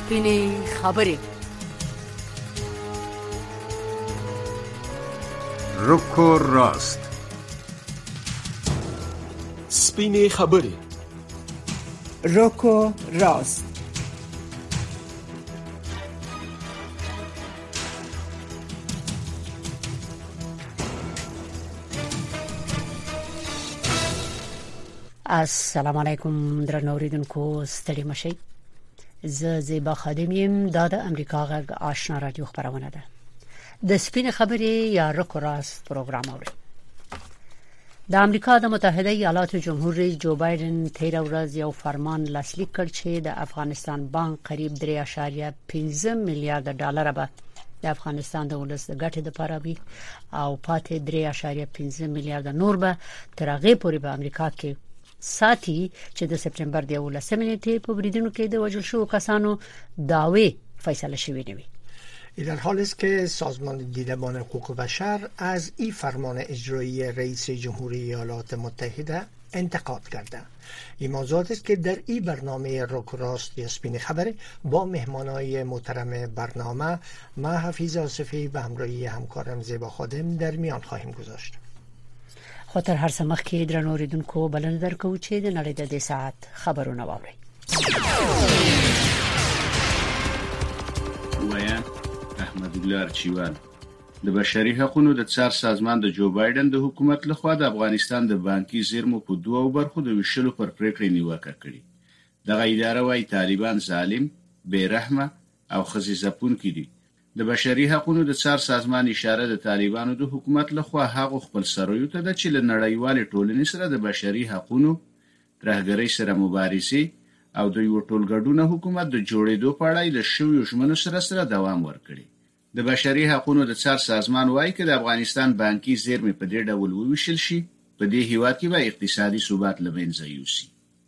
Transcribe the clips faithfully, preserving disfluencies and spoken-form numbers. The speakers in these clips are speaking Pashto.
سپینې خبرې. رکو راست. سپینې خبرې. رکو راست. السلام علیکم درنو اوریدونکو، ستړي مشئ. زه زیبا خادم یم. دا د امریکا غږ آشنا رادیو خبرونه ده. د سپینې خبرې یا رکو راست پروګرام اوري. د امریکا د متحده ایالاتو جمهور رئیس جو بایدن تیر ورځ یو فرمان لاسلیک کړ چې د افغانستان بانک قریب درې اعشاریه پنځه میلیارډ ډالر به د افغانستان د ولس د ګټې لپاره وي او پاتې درې اعشاریه پنځه میلیارډ نور به تر هغه پورې په امریکا کې ساتي چې د سپټمبر د یولسمې نیټې په بریدونو کې د وژل شوو کسانو دعوی فیصله شوې نه وي. در حالی است که سازمان دیدبان حقوق بشر از این فرمان اجرایی رئیس جمهوری ایالات متحده انتقاد کرده. این موضوعات است که در این برنامه رک راست یا سپین خبر با مهمانای محترم برنامه ما حفیظ آصفی به همراهی همکارم زیبا خادم در میان خواهیم گذاشت. خو تر هر څه مخکې درنو اوریدونکو بلنه درکوو چې د نړۍ د دې ساعت خبرونه واورئ. ویان احمدالله ارچیوال. د بشري حقوقو د څار سازمان د جو بایدن د حکومت لخوا د افغانستان د بانکي زیرمو په دوه برخو د ویشلو پر پریکړې نیوکه کړې. دغه اداره وايي طالبان ظالم، بے رحمه او خزي ځپونکي دي. د بشري حقوقو د څار سازمان اشاره د طالبانو د حکومت لخوا هغه خپل سرویو ته د چیل نړیوال ټولنې سره د بشري حقوقو ترهګرۍ سره مبارزه او د یو ټولګډونه حکومت د جوړېدو په اړه د شویو ژمنو سره سره دوام ورکړي. د بشري حقوقو د څار سازمان وايي چې د افغانستان بانکي زیرمې په دې ډول وویشل شي، په دې هیواد کې به اقتصادي ثبات لمنځه یوسي.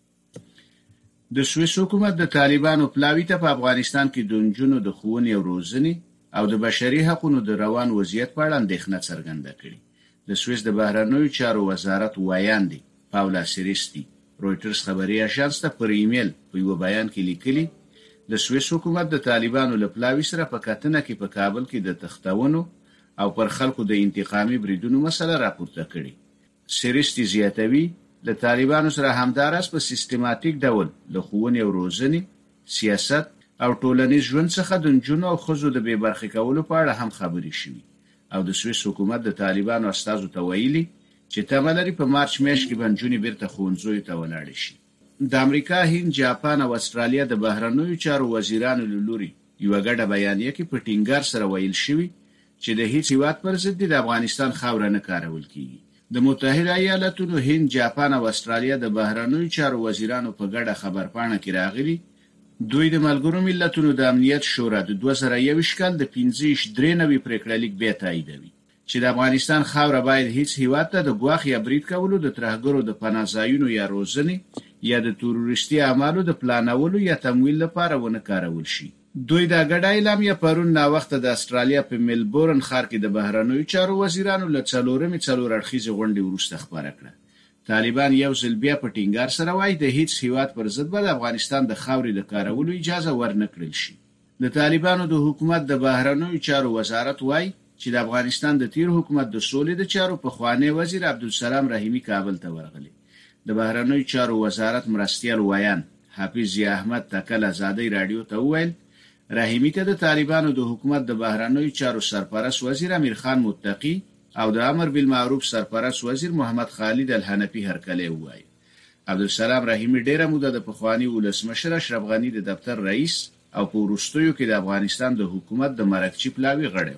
د سویس حکومت د طالبانو پلاوی ته په افغانستان کې د نجونو د ښوونې او روزنې او د بشري حقوقو د روان وضعیت په اړه اندېښنه څرګنده کړې. د سویس د بهرنیو چارو وزارت وایاندې پاولا سیریستی رويټرز خبري اژانس ته پر ایمیل په یو بیان کې لیکلي د سویس حکومت د طالبانو له پلاوی سره په کتنه کې په کابل کې د تختونو او پر خلکو د انتقامي بریدونو مسله راپورته کړې. سیریستی زیاتوي د طالبانو سره همدارس په سیستماتیک ډول د ښوونې او روزنې، سیاست او ټولنیز ژوند څخه د نجونو او ښځو د بې برخې کولو په اړه هم خبرې شوې او د سویس حکومت د طالبانو استازو ته ویلي چې تمه لري په مارچ میاشت کې به نجونې بیرته ښوونځیو ته ولاړې شي. د امریکا، هند، جاپان او استرالیا د بهرنیو چارو وزیرانو له لوري یو ګډه بیانیه کې په ټینګار سره ویل شوی چې د هیڅ هیواد پر ضد د افغانستان خاوره نه کارول کیږي. د متحده ایالاتونو، هند، جاپان او استرالیا د بهرنیو چارو وزیرانو په ګډه خبرپاڼه کې راغلي دوی د ملګرو ملتونو د امنیت شورا د دوه زره یوویشت کال د پنځه ویشت درې نوي پریکړه لیک به تاییدوي چې د افغانستان خاوره باید هیڅ هیواد ته د ګواښ یا برید کولو، د ترهګرو د پناه ځایونو یا روزنې یا د تروریستي اعمالو د پلانولو یا تمویل لپاره ونه کارول شي. دوی دا ګډه اعلامیه پرون ناوخته د استرالیا په ملبورن ښار کې د بهرنیو چارو وزیرانو له څلورمې څلور اړخیزې غونډې وروسته خپاره کړه. طالبان یو ځل بیا په ټینګار سره وایي د هیڅ هیواد پر ضد به د افغانستان د خاورې د کارولو اجازه ورنکړل شي. د طالبانو د حکومت د بهرنیو چارو وزارت وایي چې د افغانستان د تیر حکومت د سولې د چارو پخوانی وزیر عبدالسلام رحیمی کابل ته ورغلی. د بهرنیو چارو وزارت مرستیال وایان حافظ احمد تکل آزادۍ رادیو ته وویل رحیمی ته د طالبانو د حکومت د بهرنیو چارو سرپرست وزیر امیر خان متقی او د امر بالمعروف سرپرست وزیر محمد خالد الحنفی هرکلی وایي. عبدالسلام رحیمی ډیره موده د پخوانی ولسمشر اشرف غنی د دفتر رئیس او په وروستیو کې د افغانستان د حکومت د مرکچی پلاوی غړی.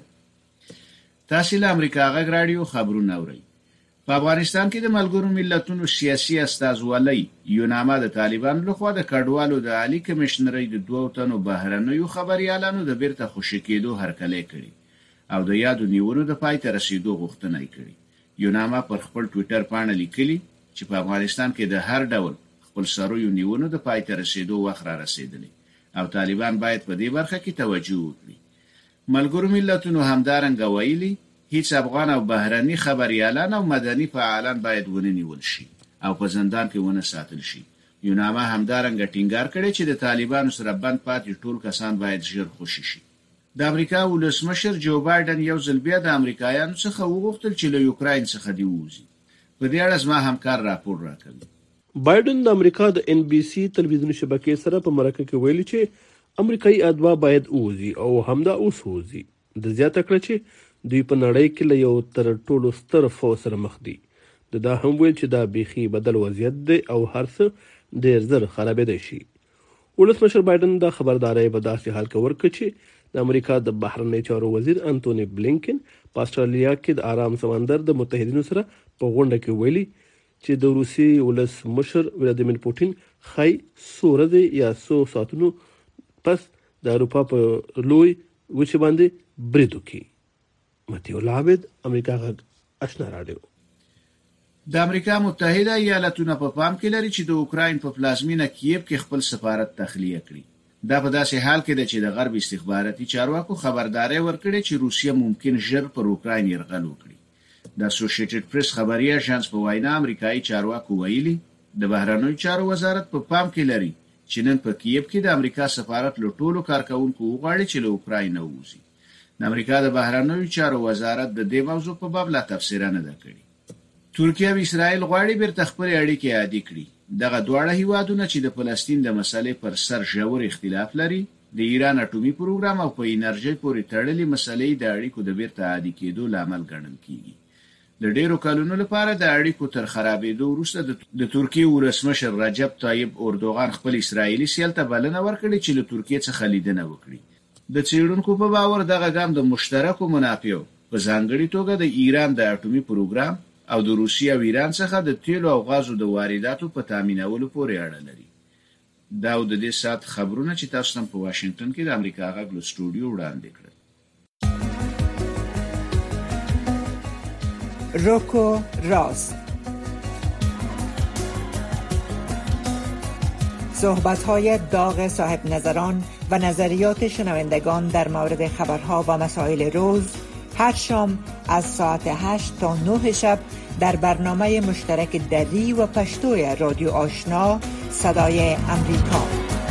تاسو له امریکا غږ رادیو خبرونه اورئ. په افغانستان کې د ملګرو ملتونو سیاسي استازولۍ یونامه د طالبانو لخوا د کډوالو د عالی کمشنرۍ د دوه تنو بهرنیو خبريالانو د بیرته خوشی کېدو هرکلی کړي او د یادو نیولو د پای ته رسیدو غوښتنه کړې. یونامه پر خپل ټوئیټر باندې لیکلي چې په افغانستان کې د هر ډول خپل سرویو نیولو د پای ته رسیدو وخت را رسیدلی او طالبان باید په دې برخه کې توجه وکړي. ملګرو ملتونو همدارنګه ویلي هیڅ افغان او بهرني خبريالان او مدني فعالان باید ونه نیول شي او په زندان کې ونه ساتل شي یوناما همدارنګه ټینګار کړی چې د طالبانو سره بند پاتې ټول کسان باید ژر خوشي شي. د امریکا ولسمشر جو بایدن یو ځل بیا د امریکایانو څخه وغوښتل چې له یوکراین څخه دی ووځي. په دې اړه زما همکار راپور راکوي. بایدن د امریکا د ان بي سي تلویزیوني شبکې سره په مرکه کې ویلي چې امریکایي ادوا باید ووځي او همدا اوس ووځي. د زیاته کړ چې دوی په نړۍ کې له یو تر ټولو ستر فوج سره مخ دي. د دا هم ویل چې دا بیخي بدل وضعیت دی او هر څه ډېر زر خرابېدای شي. ولسمشر بایدن دا خبرداري په داسې حال کې ورکړه چې د امریکا د بهرنی چارو وزیر انټونی بلینکن په استرالیا کې د آرام سمندر د متحدینو سره په غونډه کې ویلي چې د روسي ولسمشر ولادیمیر پوتین خای سورده یا سو ساتونو پس د اروپا په لوی وچ باندې برید وکړي. متیو لابد امریکا غږ آشنا رادیو. د امریکا متحده ایالاتونو په پام کې لري چې د اوکراین په پلازمینه کیف کې خپل سفارت تخلیه کړي. دا په داسې حال کې ده چې د غرب استخباراتي چارواکو خبرداري ورکړې چې روسیه ممکن ژر پر اوکراین یرغل وکړي. د اسوسییټډ پریس خبري اژانس په وینا امریکایي چارواکو ویلي د بهرنیو چارو وزارت په پام کې لري چې نن په کیف کې د امریکا سفارت له ټولو کارکونکو وغواړي چې له اوکراین ووځي. د امریکا د بهرنیو چارو وزارت د دې موضوع په باب لا تفسیر نه ده کړې. ترکیه او اسرائیل غواړي بیرته خپل اړیکې عادي کړي. دغه دواړه هیوادونه چې د فلسطین د مسلې پر سر ژور اختلاف لري، د ایران اټومي پروګرام او په انرژي پورې تړلې مسلې د اړیکو د بیرته عادي کېدو لامل ګڼل کیږي. د ډیرو کلونو لپاره د اړیکو تر خرابېدو وروسته د ترکیه ولسمشر رجب طیب اردوغان خپل اسرایلی سیل ته بلنه ورکړې چې له ترکیه څخه لیدنه وکړي. د څېړونکو په باور دغه ګام د مشترکو منافعو په ځانګړي توګه د ایران د اټومي پروګرام او د روسیې او ایران څخه د تیلو او غازو د وارداتو په تامینولو پورې اړه لري. دا د دې سات خبرونه چې تاسو هم په واشنگټن کې د امریکا غږ له سټوډیو وړاندې کړل. روکو راست، صحبت‌های داغ صاحب نظران و نظریات شنوندگان در مورد خبرها و مسائل روز هر شام از ساعت هشت تا نه شب در برنامه مشترک دری و پشتوی رادیو آشنا صدای امریکا.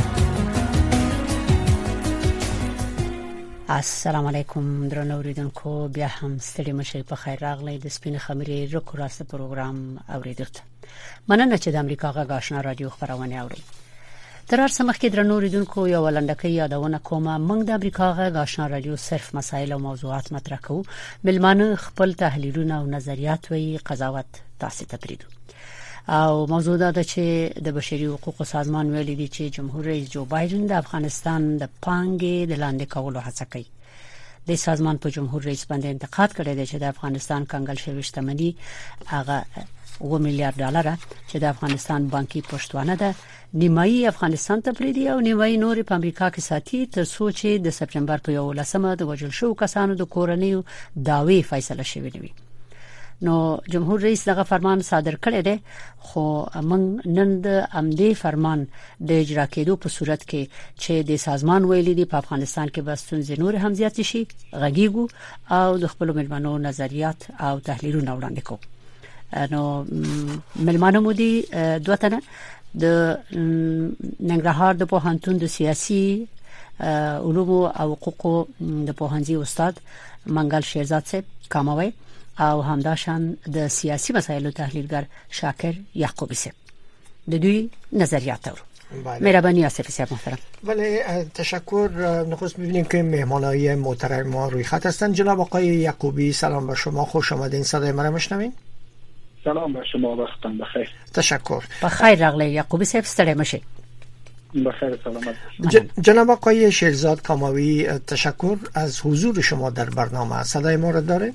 السلام علیکم درنو اوریدونکو، بیا هم ستړي مشئ، په خیر راغلی د سپین خبرې رکو راست پروګرام اوریدلته. مننه چې د امریکا غږ آشنا رادیو خبرونه اوري. تر هر څه مخکې درنو اوریدونکو یو ولندکۍ یادونه کومه، موږ د امریکا غږ آشنا رادیو صرف مسایل او موضوعات مطرح کوو. ملمانه خپل تحلیلونه او نظریات وی قضاوت تاسو ته پریدو. او موضوع دا ده چې د بشري حقوقو سازمان ویلي دی چې جمهور رئیس جو بایدن د افغانستان د پانګې د لاندې کولو هڅه کوي. د سازمان په جمهور رئیس باندې انتقاد کړی دی چې د افغانستان کنګل شوی شتمنۍ هغه و میلیارډ ډالر چې د افغانستان بانکي پښتوانه ده نیمایي افغانستان ته پریدي او نیمایي نور په امریکا کې ساتي تر څو چې د سپټمبر په یولسمه د وژل شو کسانو د کورنیو داوی فیصله شوې وي. نو جمهور رئیس دغه فرمان صادر کړی دی، خو موږ نن د امدې فرمان د اجرا کېدو په صورت کې چې د سازمان ویلي دی په افغانستان کې بستونځ نور هم زیات شي غږیږو او د خپل ملمنو نظریات او تحلیلونه وړاندې کوو. نو ملمانو مو دي دوه تنه د ننګرهار د پوهنتون د سیاسي علومو او حقوقو د پوهنځي استاد منګل شیرزاد صاحب کاموي او همداشان د سیاسي مسایلو تحلیلګر شاکر یعقوبی صاحب. د دوی نظریات اورو. مهربانی آصفی صاحب محترم. بله، تشکر. نخست می‌بینیم که مهمانای محترم ما روی خط هستند. جناب آقای یعقوبی سلام بر شما، خوش آمدین. صدای ما را میشنوین؟ سلام بر شما، وقتتان بخیر. تشکر. بخیر راغلی یعقوبی صاحب، ستړي مشئ. بخیر سلامت. جناب آقای شیرزاد کاموی، تشکر از حضور شما در برنامه. صدای ما را داره؟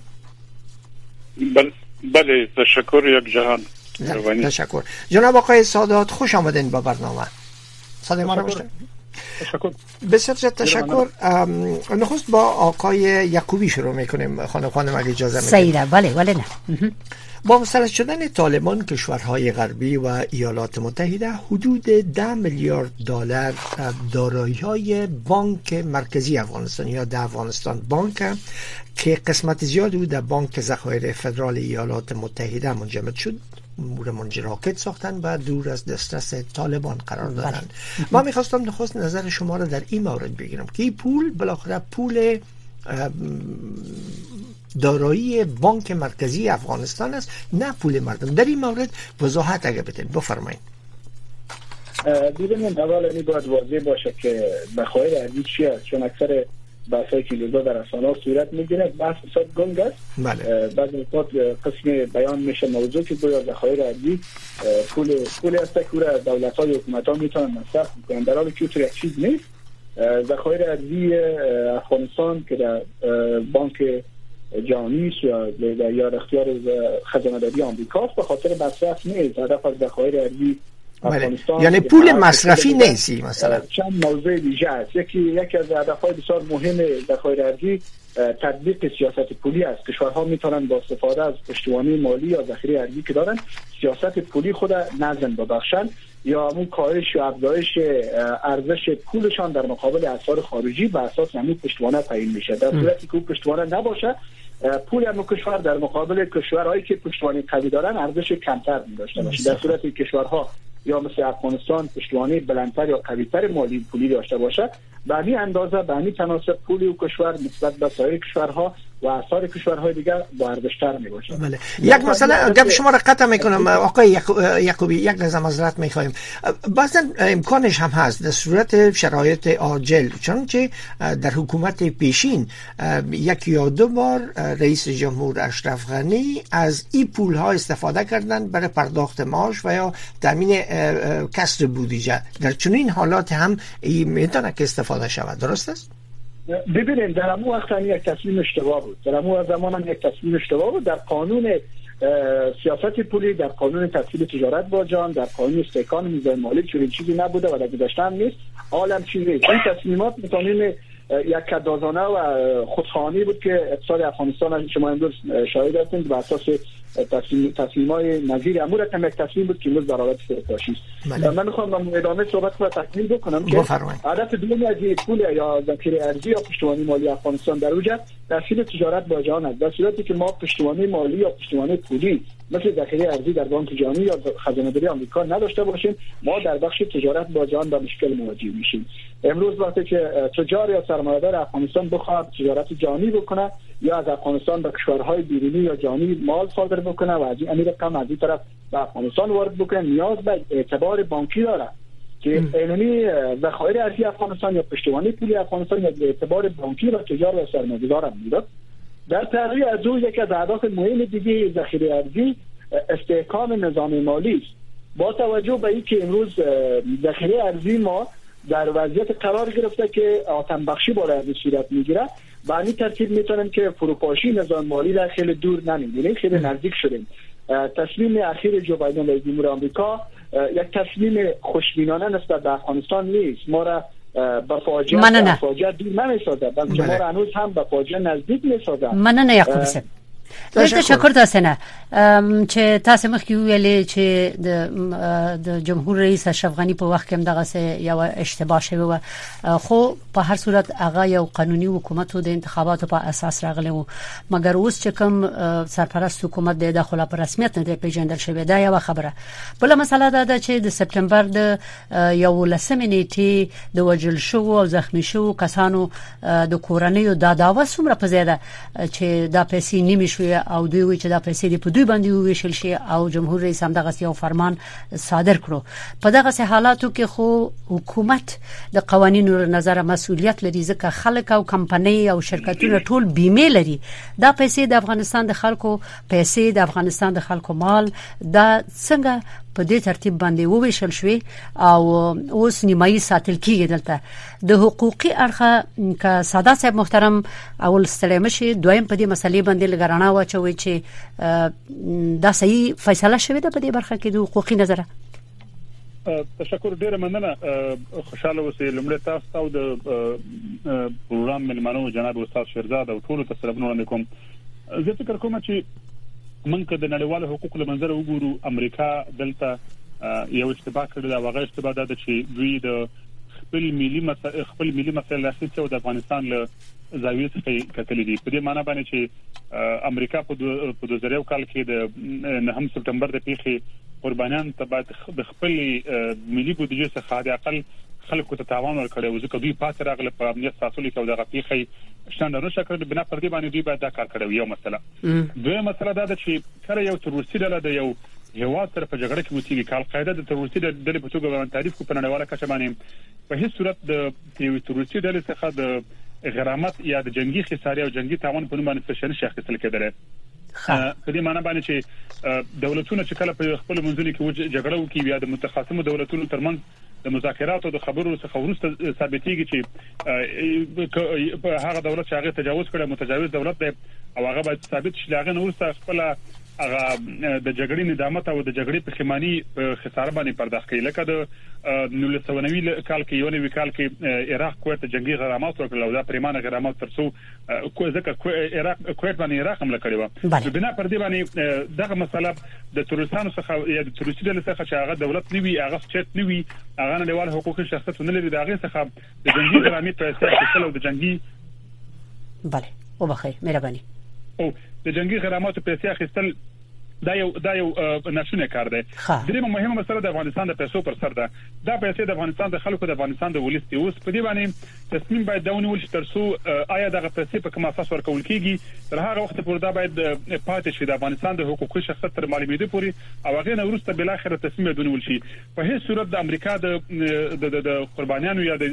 بل بله، تشکر یک جهان. تشکر. جناب آقای سادات، خوش آمدین به برنامه. صدای ما را میشنوید؟ تشکر. بسیار تشکر. نخست با آقای یعقوبی شروع میکنیم خانم خانم اگه اجازه میدید. سیده، بله ولی نه. با مسلط شدن طالبان کشورهای غربی و ایالات متحده حدود ده میلیارد دلار دارایی‌های بانک مرکزی افغانستان یا در افغانستان بانک که قسمت زیاد او در بانک ذخایر فدرال ایالات متحده منجمد شد رمانج راکت ساختن و دور از دسترس طالبان قرار دادن. ما میخواستم نخست نظر شما را در این مورد بگیرم که این پول بالاخره پول دارایی بانک مرکزی افغانستان است، نه پول مردم. در این مورد وضاحت اگه بدین بفرمایید. دیدم اول این باید واضح باشه که بخواهی ارزی چی است، چون اکثر بحثای که لزا در رسانه‌ها صورت میگیره بحث صد گنگ است. بله. بعد وقت قسم بیان میشه موضوع که گویا ذخایر ارزی پول پول است که دولت‌ها و حکومت‌ها میتونن مصرف کنن، در حالی که اون یک چیز نیست. ذخایر ارزی افغانستان که در بانک جهانی یا در اختیار خزانه‌داری آمریکاست، به خاطر مصرف نیست. هدف از ذخایر ارزی افغانستان یعنی پول مصرفی نیست. مثلا چند موضوع ویژه است. یکی یکی از هدف‌های بسیار مهم ذخایر ارزی تطبیق سیاست پولی است. کشورها میتونن با استفاده از پشتوانه مالی یا ذخیره ارزی که دارن سیاست پولی خود نظم ببخشن یا همون کاهش و افزایش ارزش پولشان در مقابل اسعار خارجی بر اساس همین پشتوانه تعیین میشه. در صورتی که اون پشتوانه نباشه، پول هم کشور در مقابل کشورهایی که پشتوانه قوی دارن ارزش کمتر داشته باشه. در صورتی که کشورها یا مثل افغانستان پشتوانه بلندتر یا قوی‌تر مالی پولی داشته باشه، به همین اندازه به همین تناسب پولی و کشور نسبت به سایر کشورها و اسعار کشورهای دیگر با ارزش‌تر میباشه. بله. یک مثلا گپ شما را قطع میکنم آقای یعقوبی، یک لحظه معذرت میخوایم. بعضا امکانش هم هست در صورت شرایط عاجل، چون که در حکومت پیشین یک یا دو بار رئیس جمهور اشرف غنی از این پول ها استفاده کردن برای پرداخت معاش و یا تامین کسر بودجه. در چنین حالات هم میتونه که استفاده شود، درست است؟ ببینید در همون وقت هم یک تصمیم اشتباه بود، در همون زمان هم یک تصمیم اشتباه بود. در قانون سیاست پولی، در قانون تسهیل تجارت با جان، در قانون استحکام میزان مالی چنین چیزی نبوده و در گذشته هم نیست. عالم چیزی این تصمیمات میتونیم یک کدازانه و خودخواهانی بود که اقتصاد افغانستان شما امروز شاهد هستید بر اساس تصمیم تصمیمای نظیر امور هم یک تصمیم بود که امروز در حالت فروپاشی است. من میخوام در ادامه صحبت رو تکمیل بکنم که هدف دوم از پول یا ذخیره ارزی یا پشتوانه مالی افغانستان در اوج تسهیل تجارت با جهان است. در صورتی که ما پشتوانه مالی یا پشتوانه پولی مثل ذخیره ارزی در بانک جهانی یا خزانه‌داری آمریکا نداشته باشیم، ما در بخش تجارت با جهان با مشکل مواجه میشیم. امروز وقتی که تجار یا سرمایه‌دار افغانستان بخواد تجارت جهانی بکنه یا از افغانستان به کشورهای بیرونی یا جهانی مال صادر بکنه و از این رقم از این طرف به افغانستان وارد بکنه، نیاز به اعتبار بانکی داره که علمی ذخایر ارزی افغانستان یا پشتوانه پولی افغانستان یا اعتبار بانکی و تجار و سرمایه‌دار هم میداد. در تغییر از او یک از اهداف مهم دیگه ذخیره ارزی استحکام نظام مالی است. با توجه به اینکه امروز ذخیره ارزی ما در وضعیت قرار گرفته که آتش بخشی بالا از صورت میگیره، به این ترتیب میتونیم که فروپاشی نظام مالی را خیلی دور نمیبینیم، خیلی نزدیک شدیم. تصمیم اخیر جو بایدن رئیس جمهور آمریکا یک تصمیم خوشبینانه نسبت به افغانستان نیست. ما را به فاجعه فاجعه دور نمیسازه، بلکه ما را هنوز هم به فاجعه نزدیک میسازه. من نه یعقوب صاحب تشکر تاسو نه چې تاسو مخکې ویلې چې د جمهور رئیس اشرف غنی په وخت کې هم دغه یو اشتباه شوی و، خو په هر صورت هغه یو قانوني حکومت د انتخاباتو په اساس راغلی و، مګر اوس چې کوم سرپرست حکومت د داخله په رسمیت نه دی پیژندل شوی. دا یو خبره. بل مسله دا ده چې د سپتمبر د یو لسمې نیټې د وجل شو او زخمی شو کسانو د کورنۍ د داوا څومره په زیاده چې دا پیسې نیمه شو او دوی وی چې دا پیسې د پدوی باندې ویشل شي او جمهور رئیس هم دغه یو فرمان صادر کړو. په دغه حالاتو کې خو حکومت د قوانینو نظر مسؤلیت لري، ځکه خلک او کمپنۍ او شرکتونه ټول بیمه لري. دا پیسې د افغانستان د خلکو پیسې د افغانستان د خلکو مال دا څنګه په دې ترتیب باندې وویشل شوی او اوس نیمایي ساتل کیږي. دلته د حقوقي اړخه ک ساده صاحب محترم اول ستړي مشي دویم په دې مسلې باندې لګرانه واچوي چې دا صحیح فیصله شوې ده په دې برخه کې د حقوقي نظر. تشکر ډیره مننه. خوشاله اوسئ. لمړی تاسو او د پروګرام ملمنو جناب استاد شیرزاد او ټول ته سلامونه وړاندې کوم. زه فکر کوم چې موږ د نړیوالو حقوقو له منځه وګورو، امریکا دلته یو اشتباه کړی دا واغې اشتباه ده چې دوی د خپل ملي مسایل خپل ملي مسایل لاسي او د افغانستان له زاویې څخه کتلې دي. په دې معنی باندې چې امریکا په دوه زره یو کال کې د نهم سپتمبر د پیښې قربانیان ته باید د خپل ملي بودیجې څخه د اقل خلکو ته تاوان ورکړي او ځکه دوی پاتې راغله په امنیت ساتلو کې او د پیښې شاندارو شکل بنا پر دې باندې دوی باید دا کار کړی یو مسله دوی مسله دا ده چې کله یو تروریستي ډله د یو هیواد سره په جګړه کې وسیږي کال قاعده د تروریستي ډلې په توګه باندې تعریف کو په نړیواله کچه باندې په هیڅ صورت د یو تروریستي ډلې څخه د غرامت یا د جنگي خسارې او جنگي تاوان په نوم باندې څه شي اخیستل کېدل په دې معنی باندې چې دولتونه چې کله په خپل منځلي کې جګړه وکړي یا د متخاصمو دولتونو ترمنځ د مذاکرات او د خبرو څخه ورسته ثابتېږي چې هغه دولت چې هغه تجاوز کړي متجاوز دولت دی او هغه باید ثابت شي هغه نور څه خپل هغه د جګړې ندامت او د جګړې په خماني خساره باندې پرداخت کوي لکه د نولس سوه نوي کال کې یو نوي کال کې عراق کویت جنگي غرامات ورکړل او دا پریمانه غرامات ترڅو ځکه عراق کویت باندې عراق حمله کړې و بنا پر دې باندې دغه مسله د تروریستانو څخه یا د تروریستي ډلې څخه چې هغه دولت نیوي هغه چت نیوي هغه نړیوال حقوقي شخصیت نه لري دا هغه څخه د جنگي غرامات په اساس د جنگي بله او بخیر مهرباني او د جنگي غراماتو پیسې اخیستل دا یو دا یو ناشونه کار دی درېمه مهمه مسله د افغانستان د پیسو پر سر ده دا پیسې د افغانستان د خلکو د افغانستان د ولست اوس په دې باندې تصمیم باید دا ونیول شي ترڅو آیا دغه پیسې په کوم اساس ورکول کیږي تر هغه وخت پورې دا باید پاتې شي د افغانستان د حقوقي شخصیت تر معلومېدو پورې او هغه نه وروسته بل اخر تصمیم ونیول شي په هیڅ صورت د امریکا د د قربانیانو یا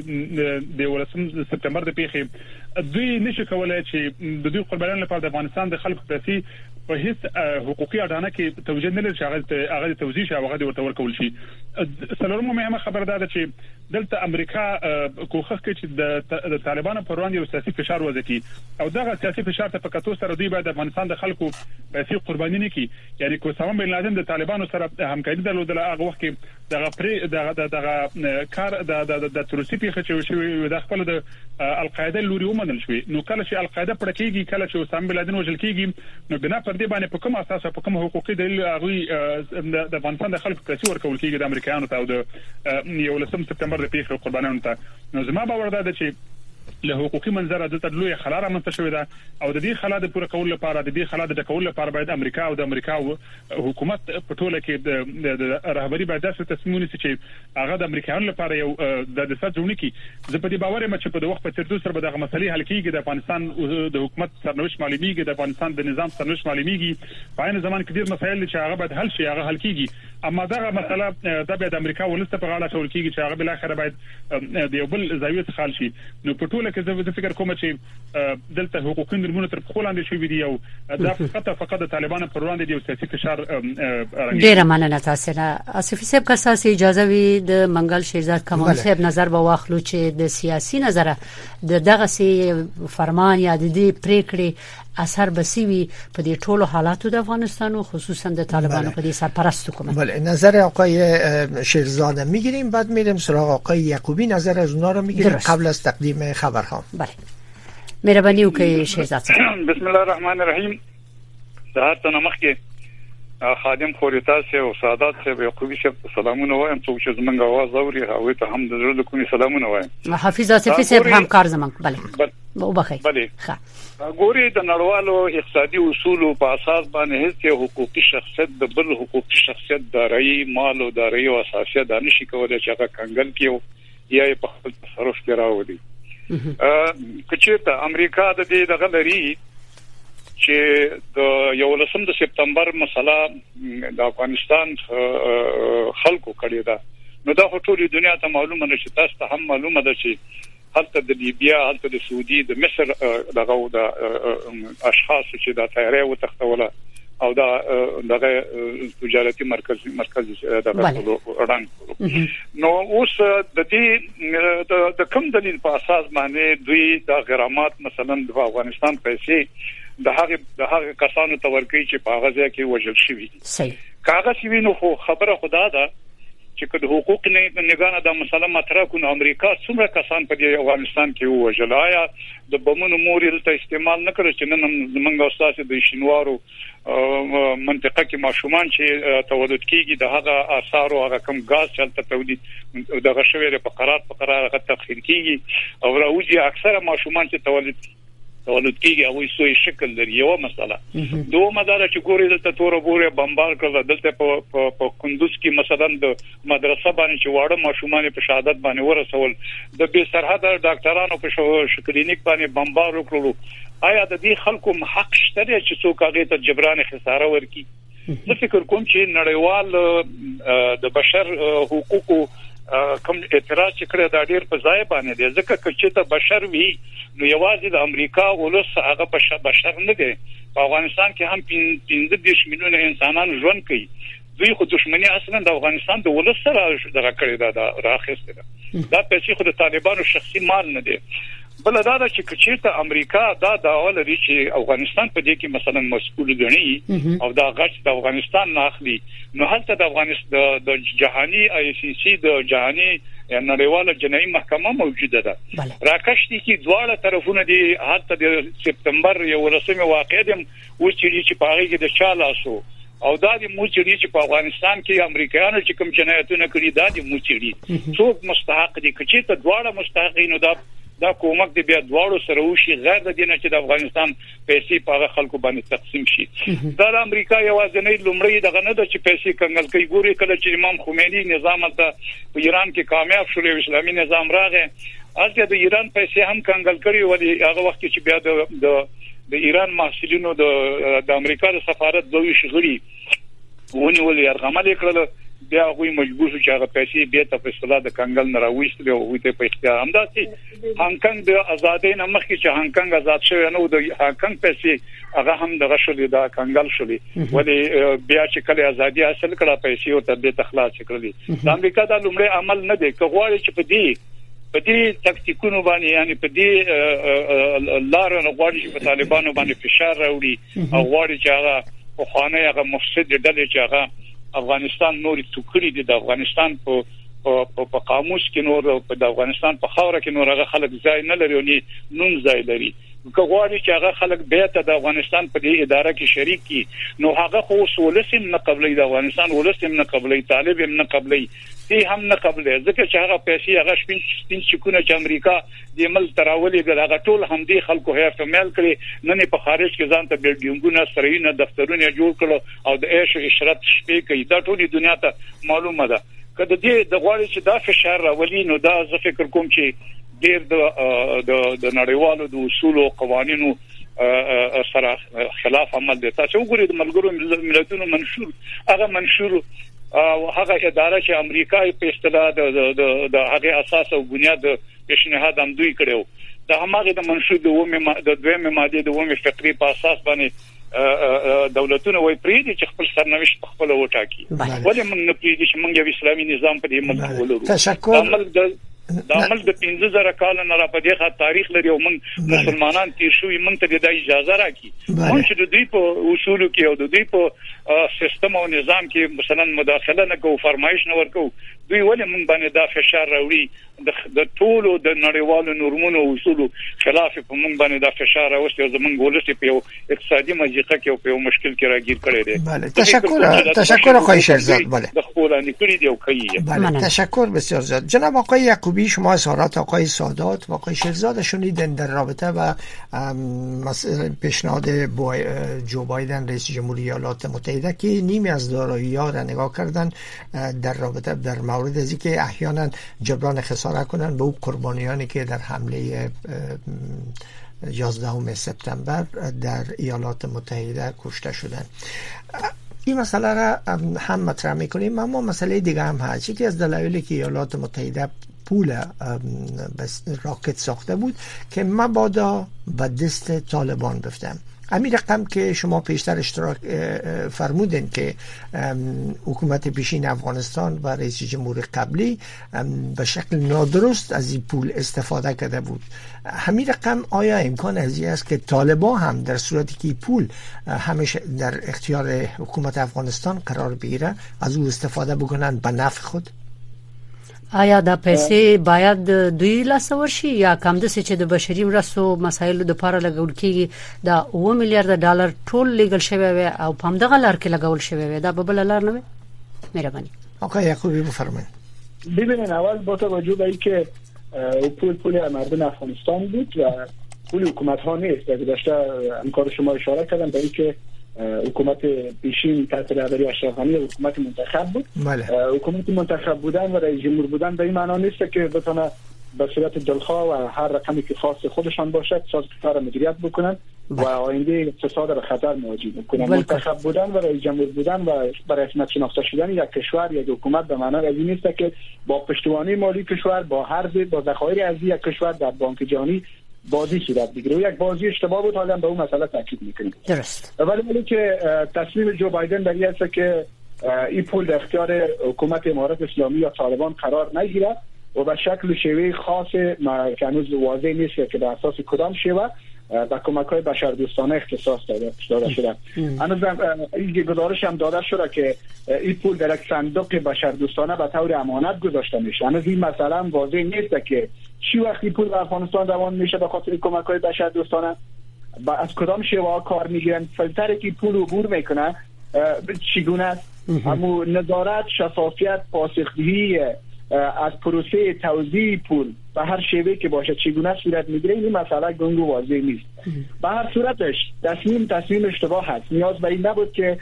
د ولسم سپتمبر د پیښې دوی نشي کولای چې د دوی قربانیانو لپاره د افغانستان د خلکو پیسې په هیڅ حقوقي اډانه کې توجیه نه لري چې هغه هغه توزیع شي هغه ورته ورکول شي څلورمه مهمه خبره ده چې دلته امریکا کوښښ کوي چې د طالبانو پر وړاندې یو سیاسي فشار وځي او دغه سیاسي فشار ته په کتو سره دوی باید د افغانستان د خلکو پیسې قرباني نه کړي یعنی کوسام بن لادن د طالبانو سره همکاري درلودله هغه وخت کې دغه پرې دغه دغه کار د د تروریستي پیښه چې شوی د خپل د القاعده لوري ومنل شوی نو کله چې القاعده پړکیږي کله چې کوسام بن لادن وژل کیږي نو بنا پر دې باندې په کوم اساس په کوم حقوقي دلیل هغه د افغانستان د خلکو پیسې ورکول کیږي د امریکایانو ته او د یو لسم سپتمبر د پیښې قربانیانو ته نو زما باور ده چې له حقوقي منظره د تدلوی خلاره منځ شوې ده او د دې خلا د پوره کول لپاره د دې خلا د ټکول لپاره باید امریکا او د امریکا حکومت په ټوله کې د رهبری باید داسې تصمیم ونیسي چې هغه د امریکایانو لپاره یو د دسات جوړني زه په دې باور یم چې په وخت په تیر سره به دغه مسلې حل کیږي د افغانستان د حکومت سرنوشت معلومیږي د افغانستان د نظام سرنوشت معلومیږي په عین زمان کې ډیر مسایل چې هغه باید حل شي هغه حل کیږي اما دغه مسله د د امریکا ولسته په غاړه ټول کیږي چې هغه بل اخر باید د یو بل زاویه څخه حل شي نو په ټوله کې زه فکر کوم چې دلته حقوقي نرمونه تر خلاندې شوې دي او دا فقط فقط د طالبانو پر وړاندې دی سیاسي فشار ډیره مننه تاسو نه اسفي صاحب که تاسو اجازه وي د منګل شیرزاد کمال صاحب نظر به واخلو چې د سیاسي نظر د دغه سي فرمان یا د دې پریکړې اثر بسوي په دې ټولو حالاتو د افغانستان او خصوصا د طالبانو په دې سرپرست حکومت بله نظر آقای شیرزاده میگیریم بعد میریم سراغ آقای یعقوبی نظر از اونها رو میگیریم قبل از تقدیم خبرها بله مهرباني وکړئ شیرزاد صاحب بسم الله الرحمن الرحیم سهار ته مخکې خادم خوريتا سه او سعادت سه یعقوبی سه سلامونه وایم څوک چې زمونږ आवाज اوري هغه ته هم د زړه کومي سلامونه وایم حافظ اسفي صاحب هم کار زمونږ بله او بخیر بله ښه ګوري د نړیوالو اقتصادي اصولو په اساس باندې هیڅ حقوقي شخصیت د بل حقوقي شخصیت دارایی مال او دارایی او اساسیه د نشي کولای چې هغه کنګل کیو یا په خپل تصرف کې راوړي کچېته امریکا د دې دغه لري چې د یو لسم د سپتمبر مسله د افغانستان خلکو کړی دا نو دا ټولې دنیا ته معلومه ده چې تاسو ته هم معلومه ده چې حتی د لیبیا حتی د سعودي د مصر دغه د اشخاص چې د تیاری او تختوله او دا دغه تجارتي مرکز مرکز دغه وړاندې نو اوس د دې د کوم دلیل په اساس باندې دوی د غرامات مثلا د افغانستان پیسې د هغه د هغه کسانو ته ورکړي چې په هغه ځای کې وژل شوي صحیح کاغذ وی نو خو خبره خدا ده چې کله حقوق نه نگانه د مسله مطرح کو امریکا څومره کسان په افغانستان کې وژل آیا د بمونو موري ته استعمال نه کړی چې نن زمونږ استاد د شینوارو منطقه کې ماشومان چې تولید کیږي د هغه آثار او هغه کم غاز چلته تولید دغه شویره په قرار په قرار هغه تخیر کیږي او راوځي اکثره ماشومان چې تولید تولد کیږي او سوی شکل لري یو مسله دوه مدار چې ګوري دلته تور بوره بمبار کړل دلته په په کندوز کې مثلا د مدرسه باندې چې واړه ماشومان په شهادت باندې ورسول د به سرحد ډاکټرانو په کلینیک باندې بمبار وکړو آیا د دې خلکو حق شته چې څوک هغه ته جبران خساره ورکړي زه فکر کوم چې نړیوال د بشر حقوقو کوم اعتراض چې کړی دا ډیر په ځای باندې دی ځکه چې ته بشر وی نو یوازې د امریکا ولس هغه بشر نه دی په افغانستان کې هم پنځه دېرش میلیونه انسانان ژوند کوي دوی خو دښمنی اصلا د افغانستان د ولس سره دغه کړی دا راخسته ده دا پیسې خو د طالبانو شخصي مال نه دی بل دا د چې کچېته امریکا دا داول لري چې افغانستان په دې کې مثلا مسؤل غني او دا غچ د افغانستان نه اخلي نو هلته د افغانستان د جهاني آی سی سی د جهاني نړیواله جنایي محکمه موجوده ده راکښتي کې دواړه طرفونه دي هلته د سپتمبر یو رسمي واقعه ده و چې چې پاره کې د چالاسو او دا د موچړي چې په افغانستان کې امریکایانو چې کوم جنایتونه کړی دا د موچړي څوک مستحق دي کچېته دواړه مستحقین دا دا کومک دی بیا دواړو سره وشي غیر د دې نه چې د افغانستان پیسې په خلکو باندې تقسیم شي دا د امریکا یوازې لومړی دغه نه د چې پیسې کنګل کوي ګوري کله چې امام خمینی نظام ته په ایران کې کامیاب شول اسلامي نظام راغی اته د ایران پیسې هم کنګل کړي ولې هغه وخت چې بیا د د د ایران محصلینو د د امریکا د سفارت دوی شغلي ونی ولې ارغمل کړل بیا غوي مجبور شو چې هغه پیسې به ته په اصطلاح د کنګل نه راوېستل او وي ته په اختیار همداسي هانګکانګ د آزادۍ نه مخکې چې هانګکانګ آزاد شوی نو د هانګکانګ پیسې هغه هم دغه شولې دا کنګل شولې ولې بیا چې کله ازادي حاصل کړه پیسې او ته به تخلاص کړلې د امریکا د لومړی عمل نه دی که غواړي چې په دې په دې تکتیکونو باندې یعنی په دې لارو نه غواړي چې په طالبانو باندې فشار راوړي او غواړي چې هغه په خانه هغه مفسد ډلې چې هغه افغانستان نور ټوکړي دي د افغانستان په په قاموس کې نور په د افغانستان په خاوره کې نور هغه خلک ځای نه لري او نوم ځای لري که غواړي چې هغه خلک به ته د افغانستان په دې اداره کې شریک کی نو هغه خو ولسم نه قبلې د افغانستان ولسم نه قبلې طالب هم نه قبلې تی هم نه قبلې ځکه چې هغه پیسې هغه شپین شپین چکونه چې امریکا د مل تراولي هغه ټول هم دي خلکو هي فمل کړي نه نه په خارج کې ځان ته بلډینګونه سرېونه دفترونه جوړ کړو او د عيش عشرت شپې کوي دا ټول دنیا ته معلومه ده کله دې د غواړي چې دا فشار راولي نو دا زه فکر کوم چې ډېر د د نړیوالو د اصول او قوانینو سره خلاف عمل دي تاسو وګورئ د ملګرو ملتونو منشور هغه منشور او هغه اداره چې امریکا په اصطلاح د د هغه اساس او بنیاد پیشنهاد هم دوی کړو د هغه د منشور د ومه د دویمه ماده د ومه فقري په اساس باندې دولتونه وای پری دي چې خپل سرنوشت خپل وټاکي ولې موږ نه پری دي چې موږ یو اسلامي نظام په دې ملک ولرو تشکر د عمل د پنځه زره کال نه را په دغه تاریخ لري او موږ مسلمانان تیر شوی موږ ته د اجازه راکړي موږ چې د دوی په اصول کې او د دوی په سیستم او نظام کې مثلا مداخله نه کوو فرمایش نه ورکو دوی ولې موږ باندې دا فشار راوړي د ټولو د نړیوالو نورمونو او اصولو خلاف په موږ باندې دا فشار راوستي او زموږ ولسی په یو اقتصادي مزیقه کې او په یو مشکل کې راګیر کړی دی بله تشکر تشکر آقای شیرزاد بله د خپلانی کړی دی او کوي بله تشکر بسیار زیاد جناب آقای یعقوبی شما اظهارات آقای سادات و آقای شیرزاد شنیدین در رابطه با پیشنهاد جو بایدن رئیس جمهوری ایالات متحده که نیمی از دارایی‌ها را نگاه کردن در رابطه در مورد از اینکه احیانا جبران خسارت کنن به اون قربانیانی که در حمله یازدهم سپتامبر در ایالات متحده کشته شدن. این مسئله را هم مطرح میکنیم اما مسئله دیگه هم هست. یکی از دلایلی که ایالات متحده پول راکت ساخته بود که مبادا به دست طالبان بفتن. همین رقم که شما پیشتر اشتراک فرمودین که حکومت پیشین افغانستان و رئیس جمهور قبلی به شکل نادرست از این پول استفاده کرده بود. همین رقم آیا امکان ازی است که طالبان هم در صورتی که پول همیشه در اختیار حکومت افغانستان قرار بگیره از او استفاده بکنن به نفع خود؟ آیا دا پیسې باید دوی لاس ورشي یا کم د څه چې د بشري مرستو مسایلو د لپاره لګول کیږي دا اوه میلیارډ ډالر ټول لیګل شوی وي او په همدغه لار کې لګول شوی وي دا به بل لار نه وي؟ مهرباني آقای یعقوبی بفرمایید. ببینید اول با توجه به اینکه پول پول مردم افغانستان بود و پول حکومت ها نیست. در گذشته همکار شما اشاره کردن به اینکه حکومت پیشین تحت رهبری اشرف غنی حکومت منتخب بود. بله. حکومت منتخب بودن و رئیس جمهور بودن به این معنا نیست که بتونه به صورت دلخواه و هر رقمی که خاص خودشان باشه اقتصاد کشور مدیریت بکنن و آینده اقتصاد را خطر مواجه بکنن. منتخب بودن و رئیس جمهور بودن و به رسمیت شناخته شدن یک کشور یا حکومت به معنای از این نیست که با پشتوانه مالی کشور، با حرز، با ذخایر ارزی یک کشور در بانک جهانی بازی صورت بگیره. و یک بازی اشتباه بود. حالا به اون مسئله تاکید میکنیم. درست. ولی ولی که تصمیم جو بایدن در این است که این پول در اختیار حکومت امارات اسلامی یا طالبان قرار نگیره و به شکل شیوه خاص که هنوز واضح نیست که به اساس کدام شیوه با کمک‌های بشردوستانه اختصاص داده شده. هنوز این گزارش هم داده شده که این پول در یک صندوق بشردوستانه به طور امانت گذاشته میشه. هنوز این مسئله هم واضح نیست که چی وقت این پول به افغانستان روان میشه به خاطر کمک‌های بشردوستانه، با از کدام شیوه کار میگیرن، فیلتری که پول عبور میکنه چگونه است، اما نظارت، شفافیت، پاسخگویی از پروسه توزیع پول به هر شیوه که باشه چگونه صورت میگیره، این مسئله گنگ و واضح نیست. به هر صورتش تصمیم تصمیم اشتباه هست. نیاز به این نبود که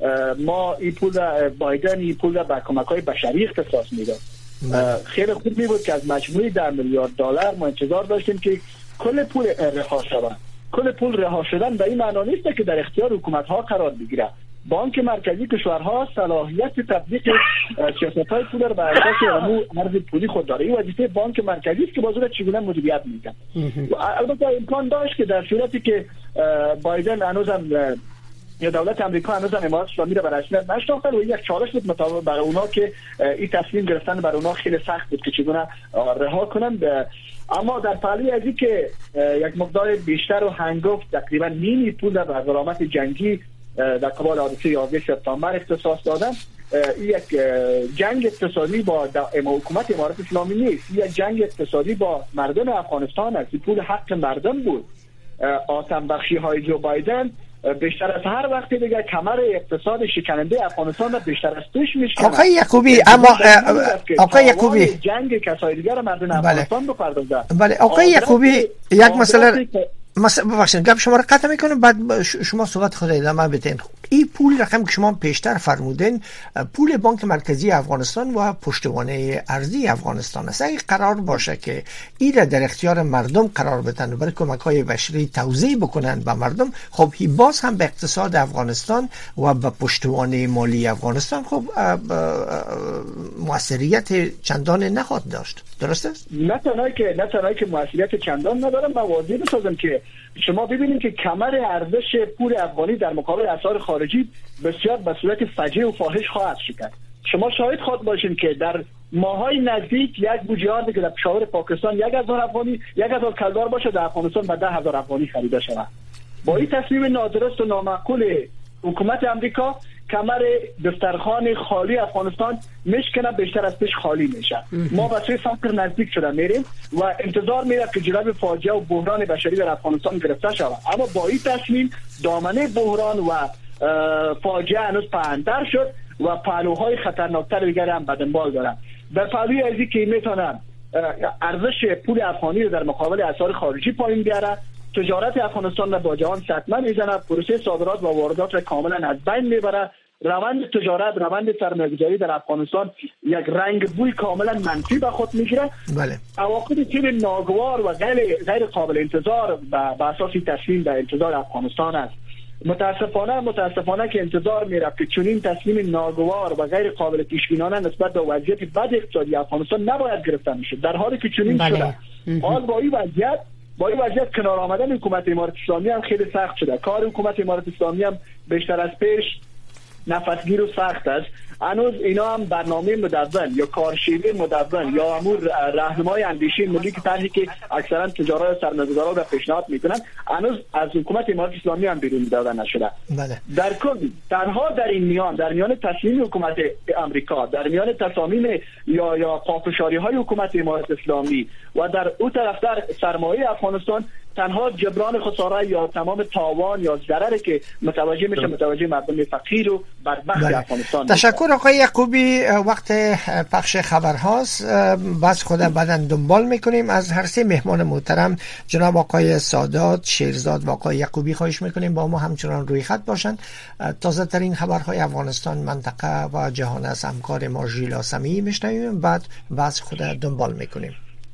ما این پول بایدن این پول به کمک‌های بشری اختصاص میداد. خیلی خوب می بود که از مجموعی در میلیارد دلار ما انتظار داشتیم که کل پول رها شود. کل پول رها شدن به این معنی نیست که در اختیار حکومت ها قرار بگیره. بانک مرکزی کشورها صلاحیت تطبیق سیاست‌های پول را بر اساس امور ارز پولی خود داره. این وظیفه بانک مرکزی است که بازار چگونه مدیریت میکنه. البته امکان داشت که در صورتی که بایدن هنوزم یا دولت آمریکا هنوزم امارات اسلامی را به رسمیت نشناخته و یک چالش بود مطابق برای اونا که این تصمیم گرفتن برای اونا خیلی سخت بود که چگونه رها کنند. اما در پهلوی از این که یک مقدار بیشتر و هنگفت تقریبا نیمی پول در غرامت جنگی در قبال حادثه یازده سپتامبر اختصاص دادن، یک جنگ اقتصادی با حکومت امارات اسلامی نیست، یک جنگ اقتصادی با مردم افغانستان است. پول حق مردم بود. آتش بخشی های جو بایدن بیشتر از هر وقت دیگه کمر اقتصاد شکننده افغانستان را بیشتر از پیش میشکنه. آقای یعقوبی اما آقای یعقوبی جنگ کسای دیگر مردم افغانستان بپردازه. بله آقای یعقوبی یک مسئله ببخشید گپ شما رو قطع میکنم، بعد شما صحبت خود ادامه بدین. این پول رقم که شما پیشتر فرمودین پول بانک مرکزی افغانستان و پشتوانه ارزی افغانستان است. اگه قرار باشه که این را در اختیار مردم قرار بدن و برای کمک‌های بشری توزیع بکنن به مردم، خب باز هم به اقتصاد افغانستان و به پشتوانه مالی افغانستان خب موثریت چندان نخواهد داشت. درست است؟ نه تنها که نه تنها که موثریت چندان نداره، من واضح بسازم که شما ببینید که کمر ارزش پول افغانی در مقابل اسعار خارجی بسیار به صورت فجیع و فاحش خواهد شکست. شما شاهد خود باشین که در ماهای نزدیک یک بوجیارد که در پشاور پاکستان یک هزار افغانی یک هزار کلدار باشه در افغانستان به ده هزار افغانی خریده شود. با این تصمیم نادرست و نامعقول حکومت امریکا کمر دسترخوان خالی افغانستان میشکنه، بیشتر از پیش خالی میشه. ما به سوی فقر نزدیک شده میریم و انتظار میره که جلوی فاجعه و بحران بشری در افغانستان گرفته شود. اما با این تصمیم دامنه بحران و فاجعه هنوز پهن‌تر شد و پهلوهای خطرناکتر دیگر هم به دنبال دارن. در پهلوی ازی که میتونن ارزش پول افغانی رو در مقابل اسعار خارجی پایین بیاره، تجارت افغانستان را با جهان سطمه میزنه، پروسه صادرات و واردات را کاملا از بین میبره، روند تجارت، روند سرمایه‌گذاری در افغانستان یک رنگ بوی کاملا منفی به خود میگیره. بله. عواقب تیر ناگوار و غیر غیر قابل انتظار به اساس تصمیم در انتظار افغانستان است. متاسفانه متاسفانه که انتظار میرفت که چنین تصمیم ناگوار و غیر قابل پیش‌بینانه نسبت به وضعیت بد اقتصادی افغانستان نباید گرفته میشد، در حالی که چنین بله. شده. حال با این وضعیت با این وضعیت کنار آمدن حکومت امارات اسلامی هم خیلی سخت شده. کار حکومت امارات اسلامی هم بیشتر از پیش نفسگیر و سخت است. هنوز اینا هم برنامه مدون یا کارشیوه مدون یا امور راهنمای اندیشه ملی که طرحی که اکثرا تجارت و سرمایه‌گذاران را پیشنهاد میکنن هنوز از حکومت امارات اسلامی هم بیرون داده نشده. بله. در کل تنها در این میان در میان تصمیم حکومت امریکا، در میان تصامیم یا یا پافشاری های حکومت امارات اسلامی و در اون طرف در سرمایه افغانستان تنها جبران خساره یا تمام تاوان یا ضرری که متوجه میشه متوجه مردم فقیر و بدبخت افغانستان. تشکر آقای یعقوبی. وقت پخش خبرهاست، بس خود بعداً دنبال میکنیم. از هر سه مهمان محترم جناب آقای سادات، شیرزاد و آقای یعقوبی خواهش میکنیم با ما همچنان روی خط باشند. تازه ترین خبرهای افغانستان، منطقه و جهان از همکار ما ژیلا سمیعی میشنویم، بعد بس خود دنبال میکنیم.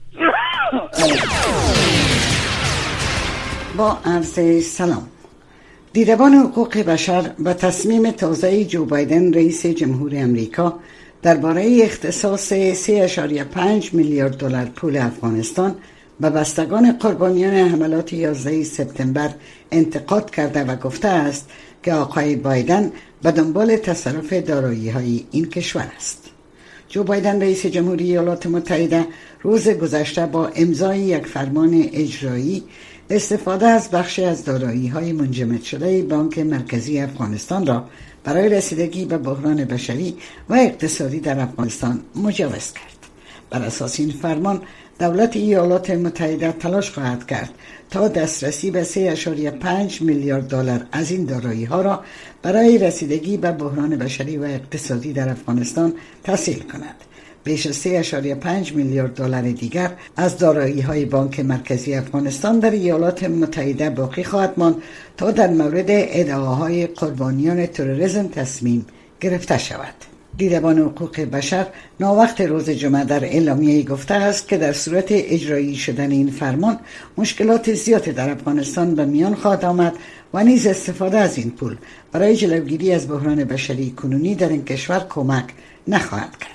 با عرض سلام. دیدبان حقوق بشر و تصمیم تازه جو بایدن رئیس جمهور امریکا درباره اختصاص سه ممیز پنج میلیارد دلار پول افغانستان به بستگان قربانیان حملات یازده سپتامبر انتقاد کرده و گفته است که آقای بایدن به دنبال تصرف دارایی‌های این کشور است. جو بایدن رئیس جمهوری ایالات متحده روز گذشته با امضای یک فرمان اجرایی استفاده از بخشی از دارایی‌های منجمد شده بانک مرکزی افغانستان را برای رسیدگی به بحران بشری و اقتصادی در افغانستان مجوز کرد. بر اساس این فرمان دولت ایالات متحده تلاش خواهد کرد تا دسترسی به سه ممیز پنج میلیارد دلار از این دارایی‌ها را برای رسیدگی به بحران بشری و اقتصادی در افغانستان تسهیل کند. بیش از سه ممیز پنج میلیارد دلار دیگر از دارایی‌های بانک مرکزی افغانستان در ایالات متحده باقی خواهد ماند تا در مورد ادعاهای قربانیان تروریسم تصمیم گرفته شود. دیدبان حقوق بشر ناوقت روز جمعه در اعلامیه‌ای گفته است که در صورت اجرایی شدن این فرمان مشکلات زیادی در افغانستان به میان خواهد آمد و نیز استفاده از این پول برای جلوگیری از بحران بشری کنونی در این کشور کمک نخواهد کرد.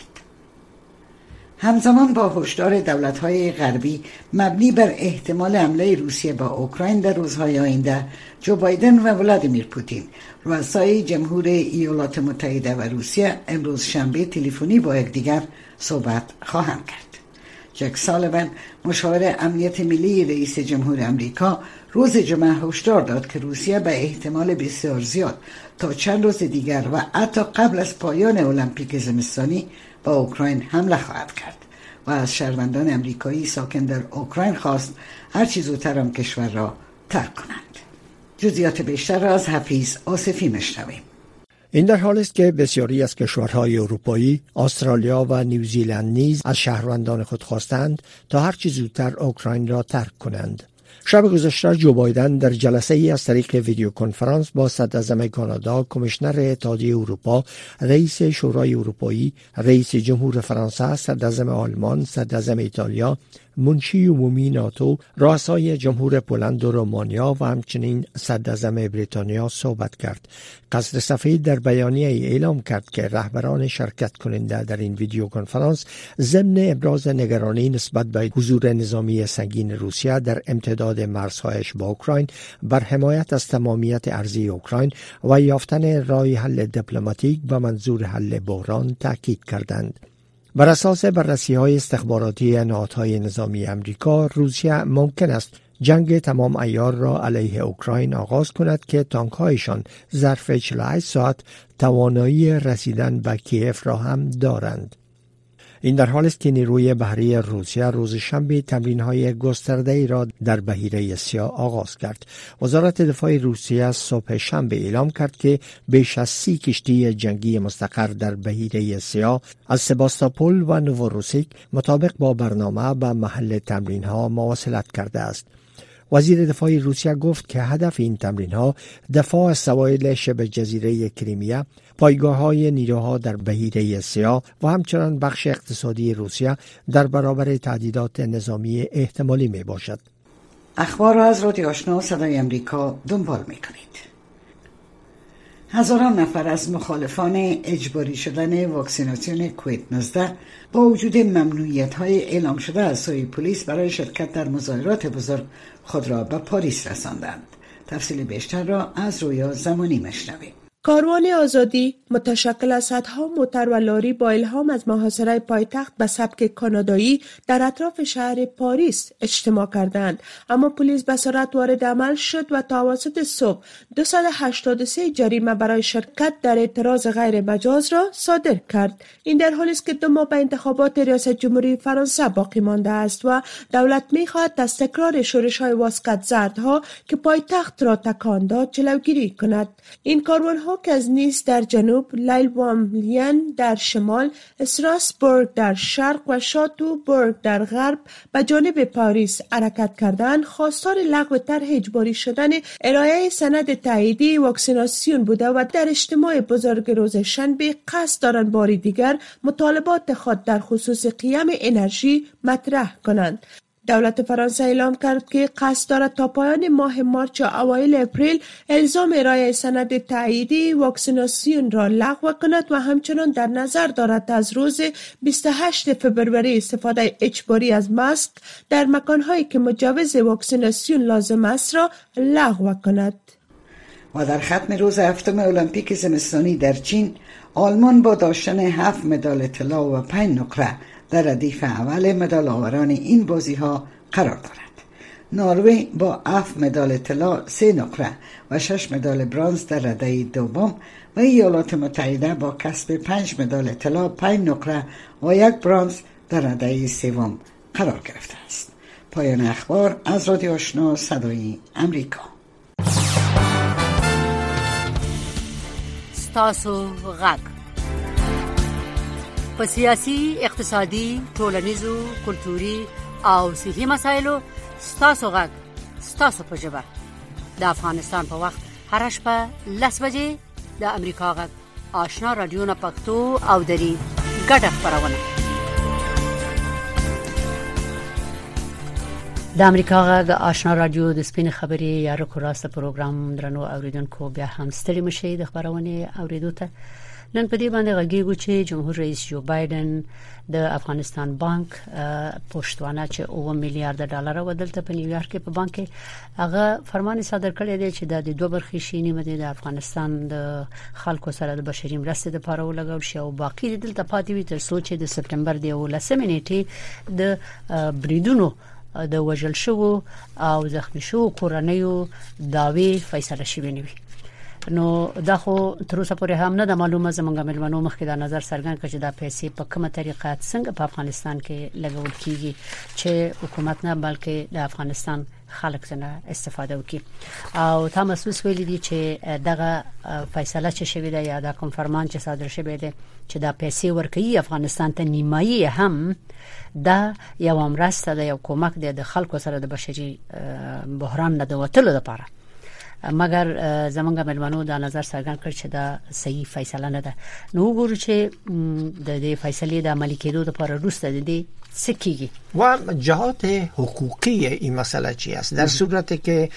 همزمان با هشدار دولت‌های غربی مبنی بر احتمال حمله روسیه با اوکراین در روزهای آینده، جو بایدن و ولادیمیر پوتین رؤسای جمهور ایالات متحده و روسیه امروز شنبه تلفنی با یکدیگر صحبت خواهند کرد. جک سالیوان مشاور امنیت ملی رئیس جمهور آمریکا روز جمعه هشدار داد که روسیه به احتمال بسیار زیاد تا چند روز دیگر و حتی قبل از پایان المپیک زمستانی با اوکراین حمله خواهد کرد و از شهروندان امریکایی ساکن در اوکراین خواست هرچی زودتر آن کشور را ترک کنند. جزئیات بیشتر را از حفیظ آصفی میشنویم. این در حالی است که بسیاری از کشورهای اروپایی، استرالیا و نیوزیلند نیز از شهروندان خود خواستند تا هرچی زودتر اوکراین را ترک کنند. شب گذشته جو بایدن در جلسه ای از طریق ویدیو کنفرانس با صدراعظم کانادا، کمیشنر اتحادیه اروپا، رئیس شورای اروپایی، رئیس جمهور فرانسه، صدراعظم آلمان، صدراعظم ایتالیا، منشی عمومی ناتو، رؤسای جمهور پولند و رومانیا و همچنین صدراعظم بریتانیا صحبت کرد. قصر سفید در بیانیه ای اعلام کرد که رهبران شرکت کننده در این ویدیو کنفرانس ضمن ابراز نگرانی نسبت به حضور نظامی سنگین روسیه در امتداد مرزهایش با اوکراین، بر حمایت از تمامیت ارضی اوکراین و یافتن راه حل دیپلماتیک به منظور حل بحران تاکید کردند. بر اساس بررسی‌های استخباراتی نهادهای نظامی امریکا، روسیه ممکن است جنگ تمام عیار را علیه اوکراین آغاز کند که تانک‌هایشان ظرف چهل و هشت ساعت توانایی رسیدن به کیف را هم دارند. این در حالی است که نیروی بحری روسیه روز شنبه تمرین‌های گسترده‌ای را در بحیره سیاه آغاز کرد. وزارت دفاع روسیه صبح شنبه اعلام کرد که بیش از سی کشتی جنگی مستقر در بحیره سیاه از سباستاپول و نووروسیک مطابق با برنامه به محل تمرین‌ها مواصلت کرده است. وزیر دفاع روسیه گفت که هدف این تمرین‌ها دفاع از سواحل شبه جزیره کریمیا، پایگاه‌های نیروها در بحیره سیاه و همچنین بخش اقتصادی روسیه در برابر تهدیدات نظامی احتمالی می باشد. اخبار را از رادیو آشنا صدای امریکا دنبال می کنید. هزاران نفر از مخالفان اجباری شدن واکسیناسیون کووید نوزده با وجود ممنوعیت‌های اعلام شده از سوی پلیس برای شرکت در مظاهرات بزرگ خود را به پاریس رساندند. تفصیل بیشتر را از رویا زمانی مشنویم. کاروان آزادی متشکل از صدها موتر و لاری با الهام از محاصره پایتخت به سبک کانادایی در اطراف شهر پاریس اجتماع کردند، اما پلیس به سرعت وارد عمل شد و تا اواسط صبح دویست و هشتاد و سه جریمه برای شرکت در اعتراض غیر مجاز را صادر کرد. این در حالی است که دو ماه به انتخابات ریاست جمهوری فرانسه باقی مانده است و دولت می‌خواهد از تکرار شورش‌های واسکت زردها که پایتخت را تکان داد جلوگیری کند. این کاروان‌ها که از نیس در جنوب، لایل-و-ملین در شمال، استراسبورگ در شرق و شاتوبورگ در غرب به جانب پاریس حرکت کردند، خواستار لغو طرح اجباری شدن ارائه سند تاییدی واکسیناسیون بوده و در اجتماع بزرگ روز شنبه قصد دارند باری دیگر مطالبات خود در خصوص قیم انرژی مطرح کنند. دولت فرانسه اعلام کرد که قصد دارد تا پایان ماه مارس یا اوایل اپریل الزام ارائه سند تاییدی واکسیناسیون را لغو کند و همچنان در نظر دارد از روز بیست و هشتم فوریه استفاده اجباری از ماسک در مکانهایی که مجوز واکسیناسیون لازم است را لغو کند. و در ختم روز هفتم المپیک زمستانی در چین، آلمان با داشتن هفت مدال طلا و پنج نقره در ردیف اول مدال آوران این بازی ها قرار دارد. نروژ با هفت مدال طلا، سه نقره و شش مدال برنز در رده دوم و ایالات متحده با کسب پنج مدال طلا، پنج نقره و یک برنز در رده سوم قرار گرفته است. پایان اخبار از رادیو آشنا صدای امریکا. ستاسو غږ په سیاسي، اقتصادي، ټولنیزو، کلتوري او صحي مسایلو ستاسو غږ ستاسو په ژبه د افغانستان په وخت هر شپه لس بجې د امریکا غږ آشنا رادیو نه پښتو او دري ګډه خپرونه د امریکا غږ آشنا رادیو د سپین خبري یا رکو راسته پروګرام درنو اوریدونکو بیا هم ستړي مشي د خبرونه اوریدو ته. نن په دې باندې غږیږو چې جمهور رئیس جو بایدن د افغانستان بانک پښتوانه چې اوه میلیارډ ډالر ودلته په نیویارک کې په بانک کې هغه فرمان صادر کړی دی چې د دوه برخې شینې مده د افغانستان د خلکو سره د بشري مرستې لپاره ولګول شي او باقي دلته پاتې وي تر څو چې د سپټمبر د ولسمې نیټې د بریدونو د وژل شو او زخمی شو کورنیو داوی فیصله شوی نه وي. نو دا خو تر اوسه پورې هم نه د معلومه زمونږ ملمنو مخکې د نظر څرګند کړي چې دا پیسې په کومه طریقه څنګه په افغانستان کې لګول کیږي چې حکومت نه بلکې د افغانستان خلک څنګه استفاده وکړي. او تا محسوس ویلي دي چې دغه فیصله چې شوې ده یا دا کوم فرمان چې صادر شوی دی چې دا پیسې ورکوي افغانستان ته نیمایي هم دا یو مرسته ده، یو کومک دی د خلکو سره د بشري بحران نه د وټلو لپاره، مګر زمونږ ملمنو دا نظر څرګند کړ چې دا صحیح فیصله نه ده. نو وګورو چې د دې فیصلې د عملي کېدو لپاره وروسته د دې سکیگی و جهات حقوقی این مسئله چی است؟ در صورتی که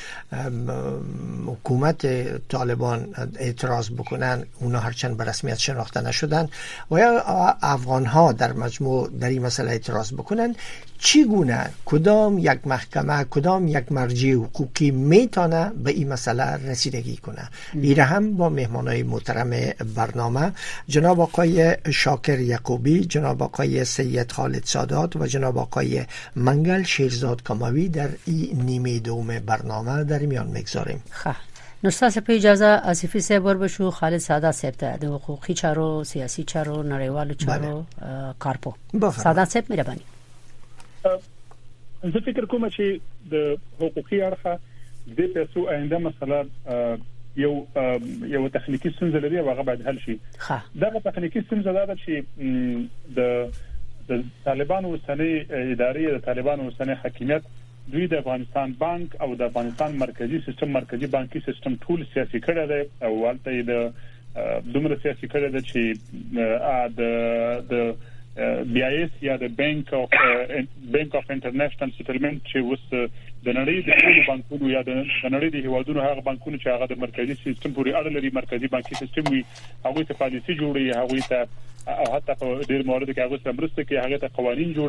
حکومت طالبان اعتراض بکنن، اونا هرچند به رسمیت شناخته نشدن و یا افغان ها در مجموع در این مسئله اعتراض بکنن، چگونه کدام یک محکمه، کدام یک مرجع حقوقی میتونه به این مسئله رسیدگی کنه؟ ایره هم با مهمانای محترم برنامه جناب آقای شاکر یعقوبی، جناب آقای سید خالد سادات و جناب آقای منگل شیرزاد کاموی در این نیمه دوم برنامه در میان میگذاریم. خب نو ستاسو په اجازه آصفی صاحب وربشو خالد سادات صاحب ته د حقوقي چارو، سیاسي چارو، نړیوالو چارو کارپو. سادات صاحب مهرباني. زه فکر کوم چې د حقوقي اړخه د پیسو آینده مسله یو یو تخنیکی ستونزه لري او هغه باید حل شي. دا تخنیکی ستونزه ده چې د د طالبانو اوسنۍ ادارې، د طالبانو اوسنۍ حکومت دوی د افغانستان بانک او د افغانستان مرکزی سیستم، مرکزی بانکي سیستم ټول سیاسي کړی دی او ولته د دومره سیاسي کړی دی چې د د بی آی اس یا د بانک اف بانک اف انټرنیشنل سیټلمنت چې وس د نړۍ د ټولو بانکونو یا د نړۍ د هیوادونو هغه بانکونو چې هغه د مرکزی سیستم پورې اړه لري، مرکزی بانکي سیستم وي، هغه ته پالیسي جوړي، هغه ته او حتی په ډیر موارد کې هغه سره مرسته کوي، هغه ته قوانين جوړي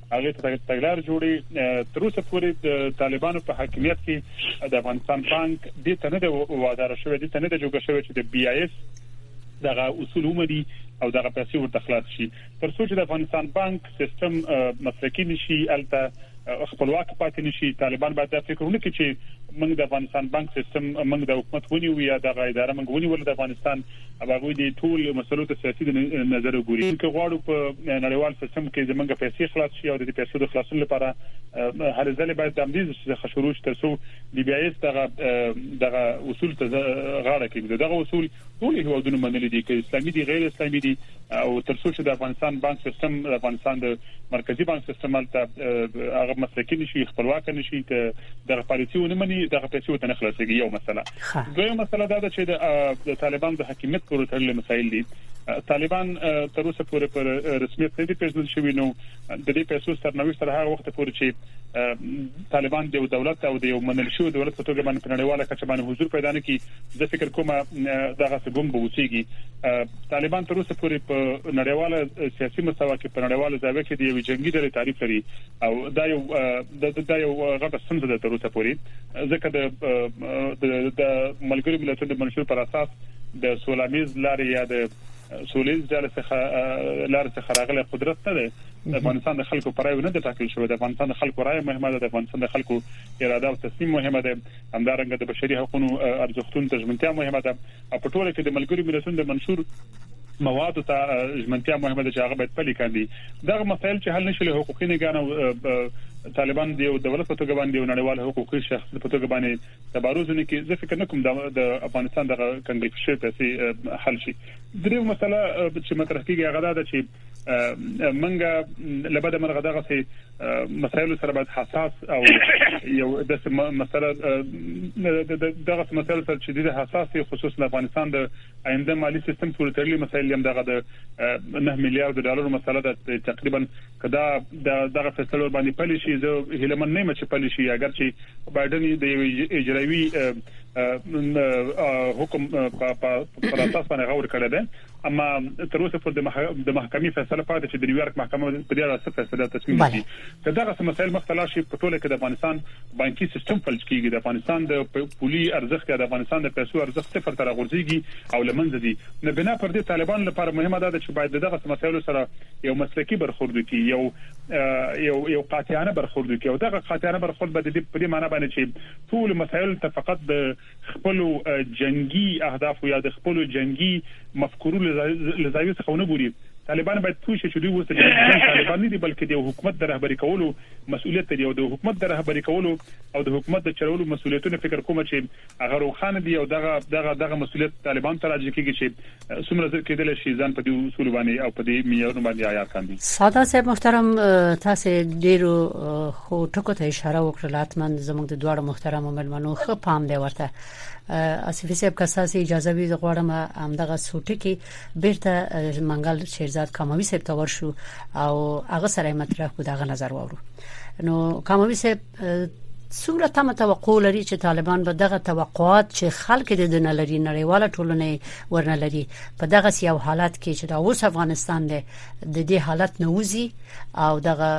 هغه ته تګلار جوړي. تر اوسه پورې د طالبانو په حاکمیت کې د افغانستان بانک د تنه د وادار شوی د تنه د جوړ شوی چې د بي آی اس دغه اصول عمري او دغه پیسې ورته خلاص شي تر څو چې د افغانستان بانک سیستم مسلکي نشي الته خپلواک پاتې نشي. طالبان باید د فکرونه کې چې موږ د افغانستان بانک سیستم موږ د حکومت ونی وي یا د اداره موږ ونی ول د افغانستان هغه د ټول مسلو ته سیاسي نظر وګوري چې غواړو په نړیوال سیستم کې زمونږ پیسې خلاص شي او د پیسو د خلاصون لپاره هر ځله باید د امنیت خشروش تر څو د بي آی اس دغه دغه اصول ته غاړه کوي. دغه اصول ټول هیوادونو منلي دي چې اسلامي دي غیر اسلامي دي او تر څو چې د افغانستان بانک سیستم د افغانستان د مرکزی بانک سیستم البته هغه مسلکي نشي خپلواک نشي ته د پالیسي ونمني د پیسو ته نه خلاصيږي. یو مسله دویمه مسله دا ده چې د طالبان د حکومت پورې تړلې مسایل دي. طالبان تر اوسه پورې پر رسمیت نه دي پیژندل شوی نو د دې پیسو سرنوشت تر هغه وخت پورې چې طالبان د دولت او د یو منل شو دولت په توګه باندې نړیواله کچه باندې حضور پیدا نه کړي زه فکر کوم دغه څه ګم بوسيږي. طالبان تر اوسه پورې په نړیواله سیاسي مستوى کې په نړیواله ځای کې د یو جنگي ډلې تعریف لري او دا یو دا یو غټه ستونزه ده تر اوسه پورې ځکه د د ملګرو ملتونو د منشور پر اساس د سولامیز لارې یا د سولیز ځاله څخه لار څخه راغله قدرت نه ده. د افغانستان د خلکو پرای نه د ټاکل شوی. د افغانستان د خلکو رائے مهمه ده. د افغانستان د خلکو اراده او تصمیم مهمه ده. همدارنګه د بشري حقوقو ارزښتونو تضمینتیا مهمه ده. په ټوله کې د ملګرو ملتونو د منشور مواد ته ژمنتیا مهمه ده چې هغه باید پلي کړي. دغه مسایل چې حل نشي له حقوقي نگاه طالبان د دولت په توګه باندې نړیوال حقوقي شخص په توګه باندې تبارزونه کې زه فکر نکوم د افغانستان د کنګل شوی پیسې حل شي. درې مسله چې مطرح کیږي هغه دا چې منګه لبد مرغه دغه سي مسایل سره باید حساس او یو د مسله دغه مسایل سره چې د حساسي خصوصا د افغانستان د آینده مالی سیستم پورې تړلې مسایل هم دغه د نه میلیارډ ډالر مسله ده تقریبا کدا دغه فیصله باندې پلي شي زه هیلمن نه مچ پلي شي اگر چې بایدن د اجرایي حکم په اساس باندې غوړ کړی دی اما تر اوسه پر د محکمې فیصله پاتې چې د نیویارک محکمه په دې اړه فیصله تصمیم کړي. دغه مسایل مختلف شي په ټوله کې د افغانستان بانکي سیستم فلج کیږي. د افغانستان د پولي ارزښت د افغانستان د پیسو ارزښت صفر تر غورځيږي او لمنځه دي. نه بنا پر دې طالبان لپاره مهمه ده چې باید دغه مسایل سره یو مسلکی برخورد وکړي یو یو یو قاطعانه برخورد وکړي او دغه قاطعانه برخورد به د دې په معنی باندې چې ټول مسایل ته فقط د خپل جنگي اهداف یا د خپل جنگي مفکورو لزاویه څخه ونه ګوري. طالبان باید پوه شي چې دوی وسته د طالبان نه دي بلکې د حکومت د رهبری کولو مسؤلیت لري او د حکومت د رهبری کولو او د حکومت د چلولو مسؤلیتونه فکر کوم چې هغه روخانه دي او دغه دغه دغه مسؤلیت طالبان ته راځي کېږي چې څومره ځکه کېدل شي ځان په دې اصول باندې او په دې معیارونو باندې عیار کاندي. ساده صاحب محترم تاسو ډیرو خو ټکو ته اشاره وکړه لاتمن زموږ د دوړو محترم ملمنو خو پام دی ورته اسفی صاحب که تاسو اجازه وي غواړم همدغه سوټی کې بیرته منګل شیرزاد کاموي صاحب ته ورشو او هغه سره مطرح کو دغه نظر وورو. نو کاموي صاحب څومره تم توقع لري چې طالبان به دغه توقعات چې خلک د دنیا لري نړیواله ټولنه ورنه لري په دغه یو حالت کې چې دا اوس افغانستان دی د دې حالت نوځي او دغه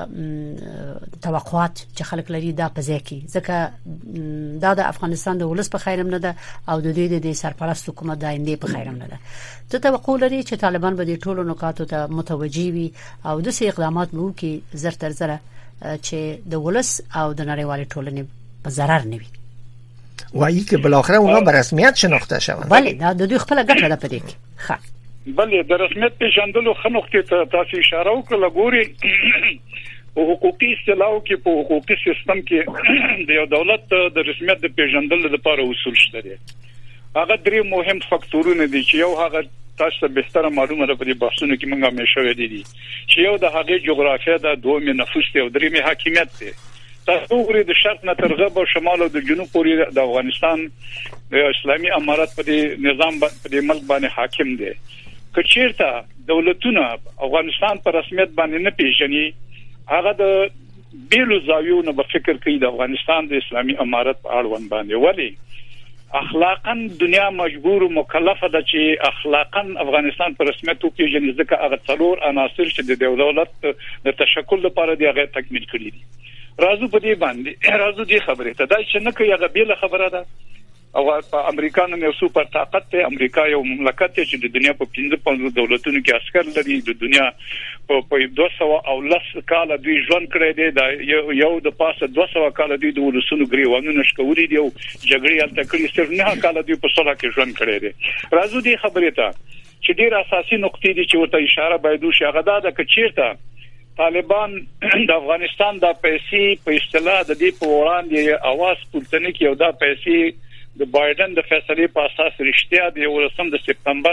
توقعات چې خلک لري دا په ځکه ځکه دا د افغانستان د ولس په خیرم نه ده او د دې د سرپرست حکومت د آینده په خیرم نه ده. ته توقع لري چې طالبان به د ټولو نکاتو ته متوجي وي او د سي اقدامات مو کې زر تر زره چې د ولس او د نړیوال ټولنې په ضرر نه وي. وایي چې بل اخر اونا به رسمیت شناخته شوند. بله دا د دوی خپل ګټه ده په دې کې. ښه بله د رسمیت پیژندلو خنوخته ته تاسو اشاره وکړه ګوري او حقوقي اصطلاح کې په حقوقي سیستم کې د یو دولت د رسمیت د پیژندلو لپاره اصول شته دي. هغه درې مهم فاکتورونه دي چې یو هغه تاسو به ستاره معلومه ده په دې بحثونو کې موږ همیشه ویلي دي چې یو د هغه جغرافیه د دوه نفوس دی او درې حاکمیت دی. تاسو غوړي د شرق نه تر غرب او شمال او د جنوب پورې د افغانستان د اسلامي امارات په دې نظام په دې ملک باندې حاکم دی. کچیرته دولتونه افغانستان پر رسمیت باندې نه پیژني هغه د بیلو زاویو نه به فکر کوي د افغانستان د اسلامي امارات په اړوند باندې ولی اخلاقا دنیا مجبور او مکلفه ده چې اخلاقا افغانستان په رسمیت وپیژني ځکه هغه څلور عناصر چې د دولت د تشکل لپاره دی هغه تکمیل کړی دي. راځو په دې باندې راځو دې خبره ته دا چې نه کوي هغه بیل خبره ده او په امریکا نن یو سوپر طاقت ته امریکا یو مملکت چې د دنیا په پنځه پنځه دولتونو کې عسكر لري د دنیا په دوه سوه او لس کال دوی ژوند کړی دی دا یو د پاسه دوه سوه کال دوی د ولسونو ګریوانونه شکولي دي او جګړې الته کړي صرف نه کال دوی په صلح کې ژوند کړی دی. راځو دې خبرې ته چې ډېر اساسي نقطې دي چې ورته اشاره باید وشي هغه دا د کچیرته طالبان د افغانستان د پیسې په اصطلاح د دې په وړاندې اواز پورته کوي او دا پیسې د بایدن د فیصلې په اساس رښتیا د ولسم د سپتمبر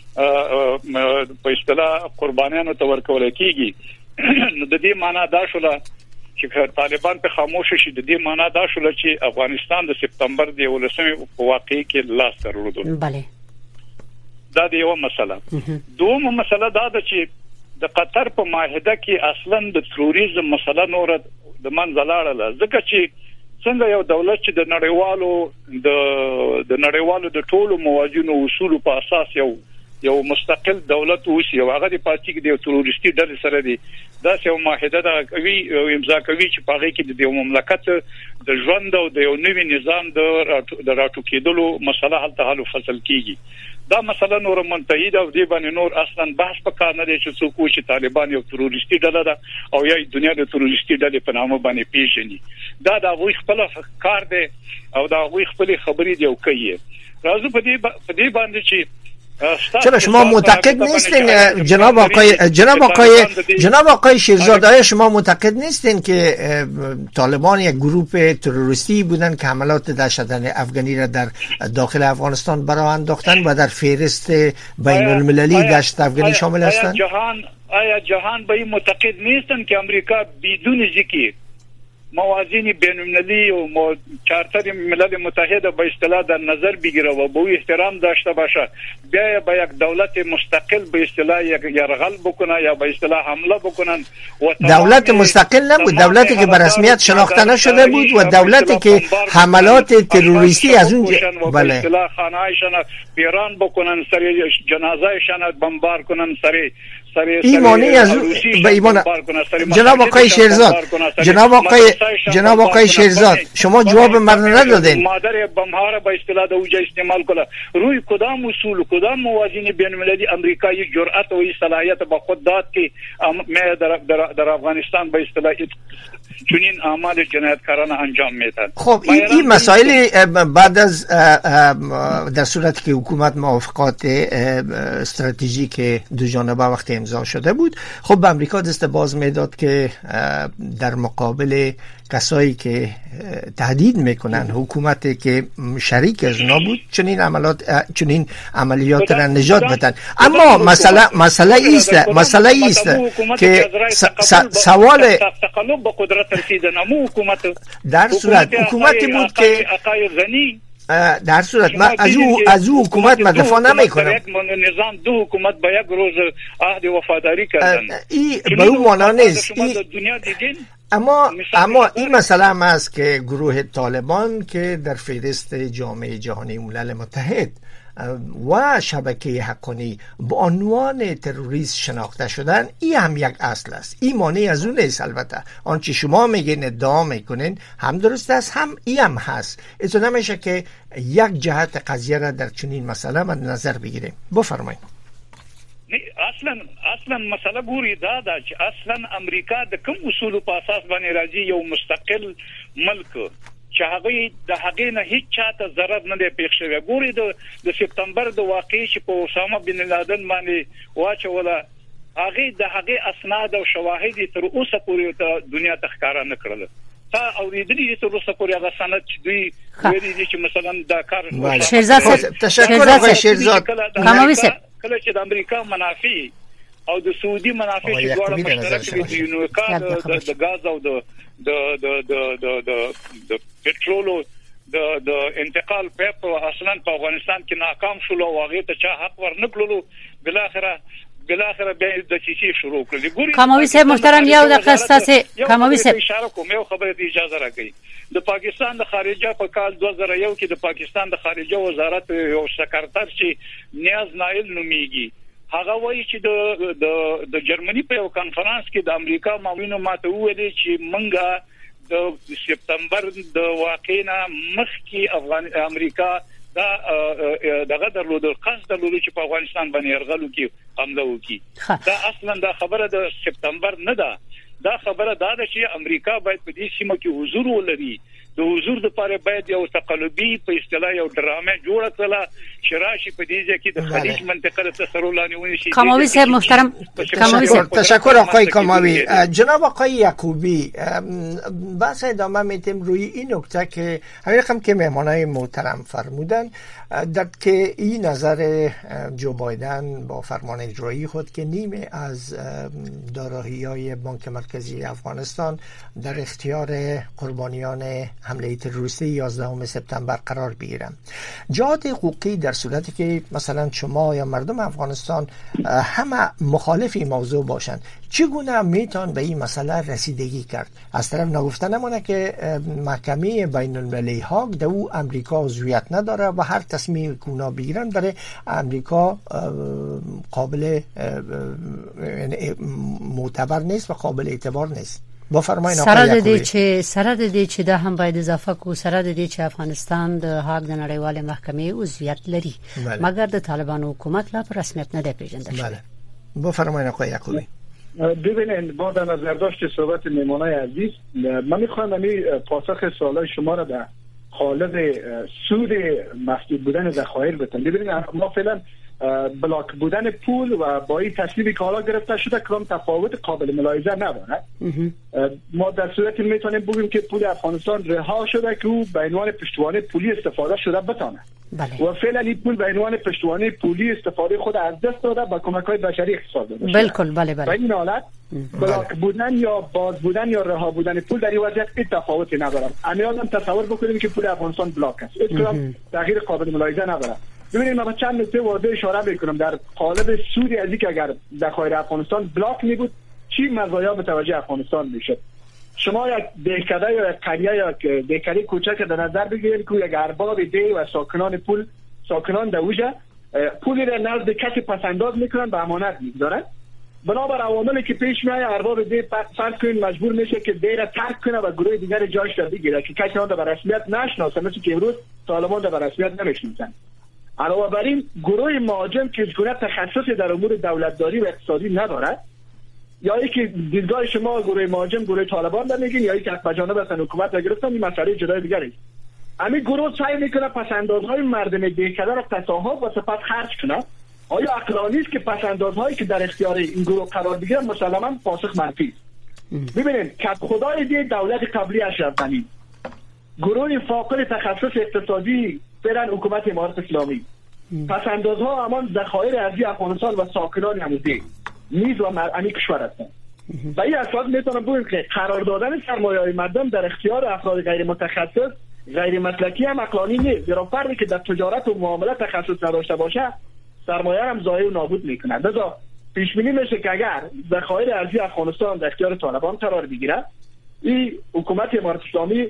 په اصطلاح قربانیانو ته ورکول کیږي نو د دې معنی دا شوله چې طالبان په خاموش شي د دې معنی دا شوله چې افغانستان د سپتمبر د ولسم په واقع کې لاس درلودل. بله دا د یو مسله. دومره مسله دا ده چې د قطر په معاهده کې اصلا د تروریزم مسله نور د منځ لاړه ځکه چې څنګه یو دولت چې د نړیوالو د د نړیوالو د ټولو موازینو اصول په اساس یو یو مستقل دولت اوسي او هغه د پاتې کې د تروریستي ډلې سره دی دا یو معاهده ده کوي او امضا کوي چې په هغه کې د یو مملکت د ژوند او د یو نوي نظام د راټو کېدلو مسله حل ته حل فصل کیږي. دا مسله نور منتهی ده او دی باندې نور اصلا بحث پکار نه دی چې څوک چې طالبان یو تروریستي ډله ده او یا دنیا د تروریستي ډلې په نامه باندې پیژني. دا د غوي خپل کار دی او دا غوي خپل خبرې دی او کوي. راځو په دې په دې باندې چې چرا شما معتقد نیستین جناب آقای جناب آقای جناب آقای شیرزاد آیا شما معتقد نیستین که طالبان یک گروه تروریستی بودن که حملات دهشتگرانه افغانی را در داخل افغانستان برآورد انداختن و در فهرست بین المللی دهشت افغانی شامل هستند؟ آیا جهان آیا جهان به این معتقد نیستن که امریکا بدون ذکر موازین بین المللی و چارتر ملل متحد به اصطلاح در نظر بگیره و به احترام داشته باشه بیا با یک دولت مستقل به اصطلاح یک یرغل بکنه یا به اصطلاح حمله بکنن دولت مستقل نبود دولتی که به رسمیت شناخته نشده بود و دولتی که حملات تروریستی از اون بله به اصطلاح خانه‌ایشان پیران بکنن سر جنازه‌ایشان بمبار کنن سر ایمانی از به ایمان جناب آقای شیرزاد جناب آقای جناب آقای شیرزاد شما جواب من ندادین. مادر بمهار به اصطلاح د اوجه استعمال کړه روی کدام اصول کدام موازین بین المللی امریکایی جرأت او صلاحیت به خود داد که در, در, در افغانستان به اصطلاح چنین اعمال جنایتکارانه انجام میدن. خب این, این مسائل بعد از در صورتی که حکومت موافقات استراتژیک دو جانبه وقتی امضا شده بود خب به امریکا دست باز میداد که در مقابل کسایی که تهدید میکنن حکومتی که شریک از اونا بود چنین عملیات چنین عملیات را نجات بدن. اما مسئله مسئله ایست مسئله ایست که سوال تقلب به قدرت رسیدن امو حکومت در صورت حکومتی بود که در صورت من از او از او حکومت من دفاع نمیکنم. نظام دو حکومت با یک روز عهد وفاداری کردن این به اون معنا نیست. دنیا دیدین اما اما این مسئله هم است که گروه طالبان که در فهرست جامعه جهانی ملل متحد و شبکه حقانی به عنوان تروریست شناخته شدن این هم یک اصل است. این مانع از اون نیست. البته آنچه شما میگین ادعا میکنین هم درست است هم این هم هست. این نمیشه که یک جهت قضیه را در چنین مسئله مد نظر بگیریم. بفرمایید. اصلا اصلا مسئله ګوري دا ده چې اصلا امریکا د کوم اصول په اساس باندې راځي یو مستقل ملک چې هغه د هغې نه هیڅ چاته ضرر نه دی پېښ شوی. ګوري د د سپتمبر د واقعي چې په اسامه بن لادن باندې واچوله هغه د هغې اسناد او شواهد تر اوسه پورې ته دنیا ته ښکاره نه کړل. تا اوریدلی تر اوسه پورې هغه سند چې دوی ویلي دي چې مثلا دا کار شیرزاد تشکر آقای شیرزاد کاموي صاحب کله چې د امریکا منافع او د سعودي منافع چې دواړه مشترک دي نو کار د غاز او د د د د د د پټرولو د د انتقال په اصلا په افغانستان کې ناکام شول او هغه ته چا حق ورنکړلو بل اخره بالاخره به د چیشي شروع کړل. ګوري کماوي صاحب محترم یو د قصاصه کماوي صاحب اشاره کوم یو خبره دی اجازه راکړئ. د پاکستان د خارجه په کال دوه زره یو کې د پاکستان د خارجه وزارت یو سکرټر چې نیاز نایل نومیږي هغه وایي چې د د د جرمني په یو کانفرنس کې د امریکا مامورینو ماته ویلي چې منګه د سپتمبر د واقعنا مخکې افغان امریکا دا دغه درلودل قصد درلودل چې په افغانستان باندې يرغل وکړي حمله وکړي. دا اصلا دا خبره د سپتمبر نه ده. دا خبره دا ده چې امریکا باید په دې سیمه کې حضور ولري. د حضور لپاره باید یو تقلبي په اصطلاح یو ډرامه جوړه کړه چې راشي په دې ځکه د خلیج منطقه ته تصرف لاندې ونشي. کماوي صاحب محترم کماوي صاحب تشکر آقای کماوی. جناب آقای یعقوبی بحث ادامه میتیم روی این نکته که همین رقم که مهمانای محترم فرمودن در که این نظر جو بایدن با فرمان اجرایی خود که نیمه از دارایی‌های بانک مرکزی افغانستان در اختیار قربانیان حمله تروریستی یازدهم سپتامبر قرار بگیرن. جهات حقوقی در صورتی که مثلا شما یا مردم افغانستان همه مخالف این موضوع باشند چگونه میتون به این مسئله رسیدگی کرد؟ از طرف نگفته نمونه که محکمه بین المللی هاگ در او امریکا عضویت نداره و هر تصمیم که اونا بگیرن برای امریکا قابل معتبر نیست و قابل اعتبار نیست. بفرمایید آقای سره د دې چې سره د دې چې دا هم باید اضافه کو سره د دې چې افغانستان د هاګ د نړیوال محکمې عضویت لري مګر د طالبانو حکومت لا په رسمیت نه دی پیژندل شوی. بله بفرمایید آقای یعقوبی. ببینید با در نظر داشت صحبت میمونای عزیز من میخوام همین پاسخ سوالای شما را در قالب سود مسدود بودن ذخایر بتونم. ببینید ما فعلا بلاک بودن پول و با این تصویب کالا گرفته شده کدام تفاوت قابل ملاحظه نداره. ما در صورتی میتونیم بگیم که پول افغانستان رها شده که او به عنوان پشتوانه پولی استفاده شده بتانه. بله. و فعلا این پول به عنوان پشتوانه پولی استفاده خود از دست داده با کمک‌های بشری اختصاص داده. بالکل بله بله. و این حالت بلاک بودن یا باز بودن یا رها بودن پول در این وضعیت هیچ تفاوتی نداره. امیدوارم تصور بکنیم که پول افغانستان بلاک است. هیچ کدام تغییر قابل ملاحظه نداره. ببینید من چند نکته واضح اشاره میکنم در قالب سودی از اینکه اگر ذخایر افغانستان بلاک می بود چی مزایا به توجه افغانستان میشد. شما یک دهکده یا یک قریه یا یک دهکده کوچک در نظر بگیرید که یک ارباب ده و ساکنان پول ساکنان دوجه پولی را نزد کسی پسنداز میکنن به امانت میگذارن. بنابر عواملی که پیش میاد ارباب ده فرض کنید مجبور میشه که ده را ترک کنه و گروه دیگر جایش را بگیره که کسی آن را به رسمیت نشناسه، مثل که امروز طالبان را به رسمیت نمیشناسن. علاوه بر این گروه مهاجم که هیچگونه تخصصی در امور دولتداری و اقتصادی ندارد یا اینکه دیدگاه شما گروه مهاجم گروه طالبان را میگین یا اینکه از جانب اصلا حکومت را گرفتن این مسئله جدای دیگری. همین گروه سعی میکنه پسندازهای مردم دهکده را تصاحب و سپس خرج کنه. آیا عقلانی است که پسندازهایی که در اختیار این گروه قرار بگیرن؟ مسلما پاسخ منفی است. ببینید کد خدای دی دولت قبلی اشرف غنی گروه فاقد تخصص اقتصادی فعلا حکومت امارات اسلامی پسندازها همان ذخایر ارضی افغانستان و ساکنان هموده نیز و مرعی کشور هستند. و این اساس میتونم بگم که قرار دادن سرمایه‌های مردم در اختیار افراد غیر متخصص غیر مسلکی هم عقلانی نیست. زیرا فردی که در تجارت و معامله تخصص نداشته باشه سرمایه هم ضایع و نابود میکنه. لذا پیش بینی میشه که اگر ذخایر ارضی افغانستان در اختیار طالبان قرار بگیره این حکومت امارات اسلامی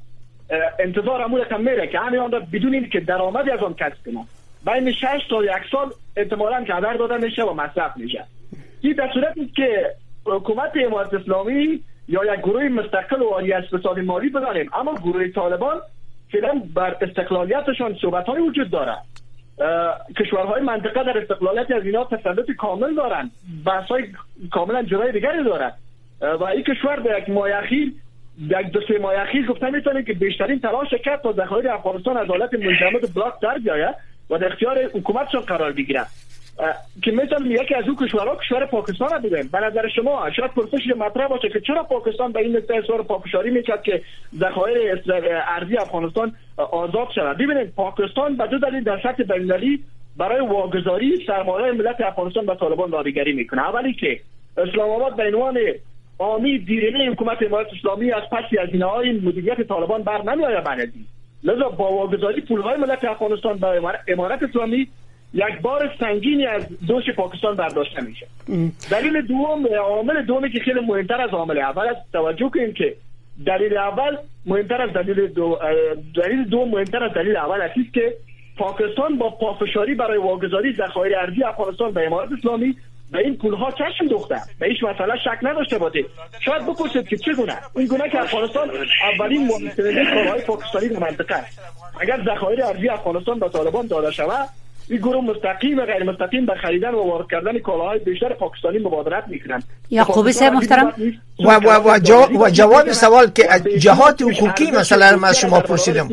انتظار همون رقم میره که همین آن را بدون این که درآمدی از آن کسب کنه بین شش تا یک سال احتمالاً هدر داده میشه و مصرف میشه. این در صورتی که حکومت امارات اسلامی یا یک گروه مستقل و عالی اقتصادی مالی بدانیم اما گروه طالبان فعلا بر استقلالیتشان صحبت‌های وجود داره. کشورهای منطقه در استقلالیت از اینا تسلط کامل دارن، بحث‌های کاملا جدای دیگری دارن و این کشور به یک ماه اخیر یک دو سه ماه اخیر گفته میتونه که بیشترین تلاش کرد تا ذخایر افغانستان از حالت منجمد بلاک در بیاید و در اختیار حکومتشون قرار بگیره که مثلا یکی از اون کشورها کشور پاکستان بوده. به نظر شما شاید پرسش مطرح باشه که چرا پاکستان به این نقطه اصرار پافشاری میکرد که ذخایر ارضی افغانستان آزاد شود؟ ببینید پاکستان به دو دلیل در سطح بین‌المللی برای واگذاری سرمایه ملت افغانستان به طالبان لابیگری میکنه. اولی که اسلام آباد به عنوان حامی دیرینه حکومت امارات اسلامی از پس هزینه‌های مدیریت طالبان بر نمیآید بردی. لذا با واگذاری پول‌های ملت افغانستان به امارات اسلامی یک بار سنگینی از دوش پاکستان برداشته میشه. دلیل دوم، عامل دومی که خیلی مهمتر از عامل اول است، توجه کنیم که دلیل اول مهمتر از دلیل دو دلیل دوم مهمتر از دلیل اول است که پاکستان با پافشاری برای واگذاری ذخایر ارزی افغانستان به امارات اسلامی به این پولها چشم دوخته. به هیچ مسئله شک نداشته باشید. شاید بپرسید که چگونه این گونه که افغانستان اولین مستند کالای پاکستانی در منطقه است. اگر ذخایر ارزی افغانستان به طالبان داده شود، این گروه مستقیم و غیر مستقیم به خریدن و وارد کردن کالاهای بیشتر پاکستانی مبادرت میکنند. یعقوبی صاحب محترم، و و و, جو و جواب سوال که جهات حقوقی مثلا من از شما پرسیدم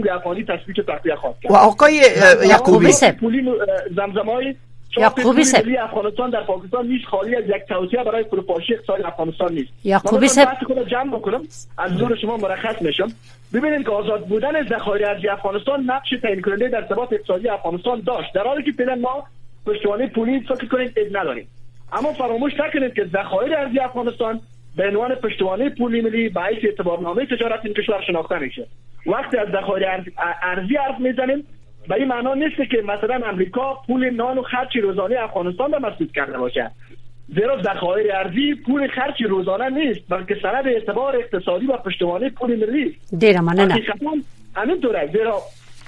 و آقای یعقوبی پولی زمزمه‌ای یعقوبی صاحب افغانستان در پاکستان نیست، خالی از یک توصیه برای فروپاشی اقتصاد افغانستان نیست. یعقوبی صاحب خودم جمع بکنم از دور شما مرخص میشم. ببینید که آزاد بودن ذخایر ارزی افغانستان نقش تعیین کننده در ثبات اقتصادی افغانستان داشت، در حالی که فعلا ما پشتوانه پولی فکر کنید از نداریم. اما فراموش نکنید که ذخایر ارزی افغانستان به عنوان پشتوانه پولی ملی به حیث اعتبارنامه تجارت این کشور شناخته میشه. وقتی از ذخایر ارزی حرف میزنیم به این معنا نیست که مثلا امریکا پول نان و خرچ روزانه افغانستان را مسدود کرده باشه، زیرا ذخایر ارزی پول خرچ روزانه نیست، بلکه سند اعتبار اقتصادی و پشتوانه پول ملی. دیره ممنونم. همینطوره، زیرا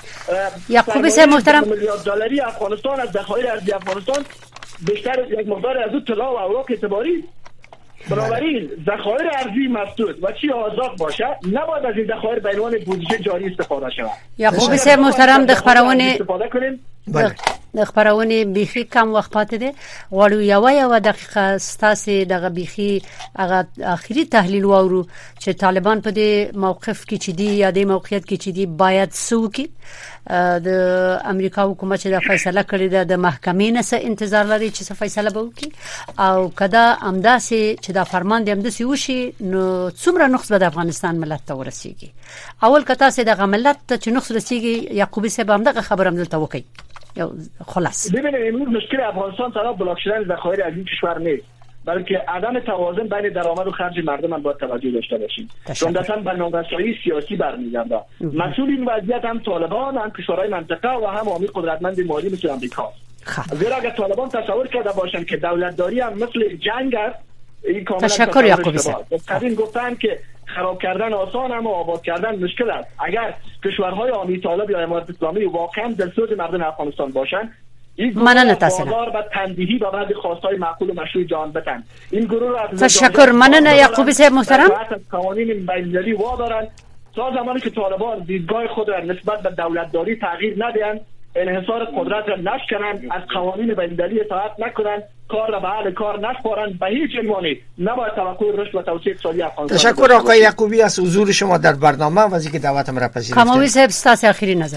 یعقوبی صاحب محترم میلیارد دلاری افغانستان از ذخایر ارزی افغانستان بیشتر یک مقدار از اون طلا و اوراق اعتباری. بنابراین ذخایر ارزی مسدود و چی آزاد باشه، نباید از این ذخایر به عنوان بودجه جاری استفاده شود. یعقوبی صاحب محترم د خبرونه استفاده کنیم. د خبرونه بيخي کم وخت پاتې دي، غواړو یو یو دقیقه ستاسو دغه بيخي هغه اخیری تحلیل وورو چې طالبان په دې موقف کې چې دي یا د موقعیت کې چې دي باید سوکي د امریکا حکومت چې د فیصله کړې ده د محکمې نه څه انتظار لري چې څه فیصله به وکړي، او کدا امداسي چې دا فرمان د امداسي وشي نو څومره نقص به د افغانستان ملت ته ورسیږي. اول کتا سي د ملت ته چې نقص رسیږي یعقوبی صاحب هم دغه خبر هم دلته وکړي. خلاص ببینید امروز مشکل افغانستان تنها بلاک شدن ذخایر از این کشور نیست، بلکه عدم توازن بین درآمد و خرج مردم هم باید توجه داشته باشیم. عمدتاً به نارسایی سیاسی برمیگرده. مسئول این وضعیت هم طالبان، هم کشورهای منطقه و هم عامل قدرتمند مالی مثل آمریکا. زیرا اگر طالبان تصور کرده باشند که دولتداری هم مثل جنگ است، این کاملا تشکر یعقوبی صاحب. قدیم گفتن که خراب کردن آسان اما آباد کردن مشکل است. اگر کشورهای عامی طالب یا امارات اسلامی واقعا دلسوز مردم افغانستان باشند، این گروه بازار و تنبیهی و بعضی خواستهای معقول و مشروع جان بتن. این گروه را از تشکر. مننه یعقوبی صاحب محترم. از قوانین بین‌المللی وادارند تا زمانی که طالبان دیدگاه خود را نسبت به دولتداری تغییر ندهند، انحصار قدرت را نشکنند، از قوانین بین‌المللی اطاعت نکنند، کار را به اهل کار نسپارند، به هیچ عنوانی نباید توقع رشد و توسعه اقتصادی افغانستان. تشکر آقای یعقوبی از حضور شما در برنامه و از اینکه دعوتم را پذیرفتید. کماوی صاحب ستاسو اخیری نظر.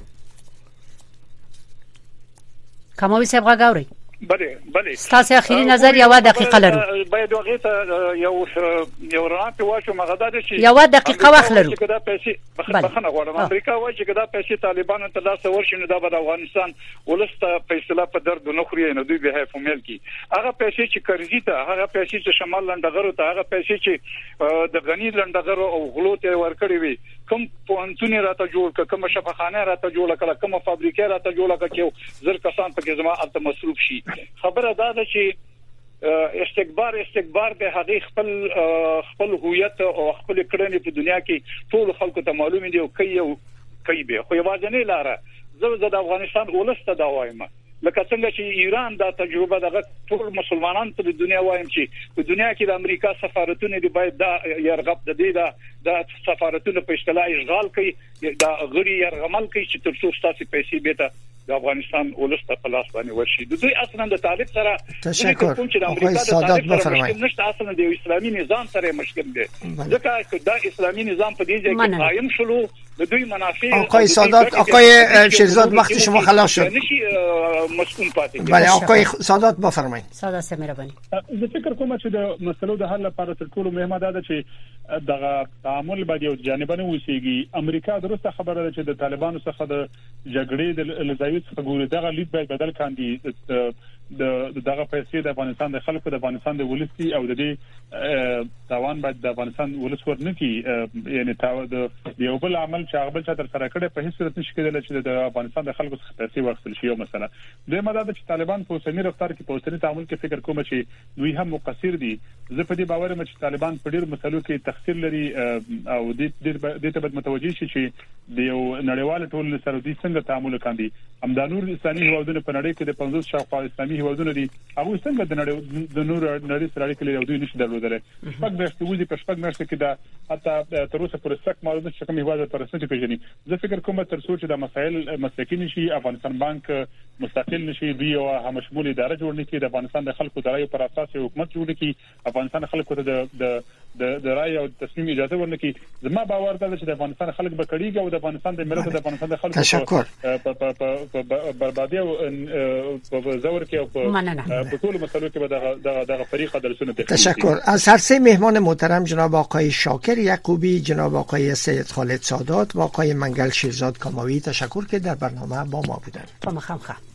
کماوی صاحب غاوري. بله بله ستاسو اخیری نظر یو دقیقه لرو. باید واغې ته یو یو رات واچو مغداد شي یو دقیقه وخت لرو. کدا پیسې بخنه غواړم امریکا وایي چې کدا پیسې طالبانو ته لاس ورشي نو دا به افغانستان ولسته فیصله په درد نه خوري نو دوی به فومل کی هغه پیسې چې قرضې ته، هغه پیسې چې شمال لندغرو ته، هغه پیسې چې د غنی لندغرو او غلو ته ورکړي وي، کوم پونتونه راته جوړ ک کوم شفاخانه راته جوړ کړه، کوم فابریکې راته جوړ کړه چې زر کسان په جما الته مصروف شي. خبره دا ده چې استکبار استکبار به هغه خپل خپل هویت او خپل کړنې په دنیا کې ټول خلکو ته معلوم دي او کوي او کوي به خو یوازې لاره زه د افغانستان ولسته دا وایم لکه څنګه چې ایران دا تجربه دغه ټول مسلمانان ته د دنیا وایم چې په دنیا کې د امریکا سفارتونه دی باید دا يرغب د دې دا د سفارتونو په اصطلاح اشغال کوي، دا غړي يرغمل کوي چې تر څو ستاسو پیسې بیت د افغانستان ولسته په لاس باندې ورشي. د دوی اصلا د طالب سره تشکر. کوم چې د امریکا د طالب سره مشکل نشته، اصلا د اسلامي نظام سره مشکل دی، ځکه چې دا اسلامي نظام په دې ځای کې قائم شلو د دوی منافع. آقای سادات، آقای شیرزاد وقت شما خلاص شد. نشي مسئول پاتې. بله آقای سادات بفرمایید. سادات سه مهرباني. زه فکر کوم چې د مسلو د حل لپاره تر ټولو مهمه ده چې دغه تعامل باندې یو جانبانه وسیږي. امریکا درسته خبره ده چې د طالبانو څخه د جګړې د لزایي څخه ګوري دغه لید باید بدل کاندي د دغه پیسې د افغانستان د خلکو د افغانستان د ولسی او د دې توان طالبان باید د افغانستان ولس ورنکي یعنی تا د یو بل عمل چې هغه بل چا تر سره کړي په هیڅ صورت نشي کېدلی چې د افغانستان د خلکو څخه پیسې واخیستل شي. یو مسله د ماده چې طالبان په اوسنی رفتار کې په اوسنی تعامل کې فکر کوم چې دوی هم مقصر دي. زه په دې باور یم چې طالبان په ډېر مسلو کې تقصیر لري او د دې ته متوجي شي چې د یو نړیوال ټولنې سره دوی څنګه تعامل کوي. همدا نور اسلامي هیوادونه په نړۍ کې د پنځوس شاوخوا اسلامي هیوادونه دي، هغه څنګه د نړۍ د نور نړۍ سره اړیکې لري او دوی نشي درلودل. شپږ میاشتې وځي په شپږ میاشتې کې دا حتی تر اوسه پورې سک معلومات چې کوم هیواد پر رسمي پیژني. زه فکر کوم تر څو چې د مسایل مسلکي نشي، افغانستان بانک مستقل نشي، دوی یو هم شمول اداره جوړ نکړي، د افغانستان د خلکو د رایو پر اساس حکومت جوړ کړي، افغانستان خلکو ته د د د رای او تصمیم اجازه ورنکړي. زما باور ده چې د افغانستان خلک به کړيږي او د افغانستان د ملت د افغانستان د خلکو په بربادي او په زور کې او په ټول مسلو کې به د دغه فریق درسونه تخلیق. تشکر. از هر سه مهمان محترم جناب آقای شاکر یعقوبی، جناب آقای سید خالد سادات و آقای منگل شیرزاد کاماوی تشکر که در برنامه با ما بودند. با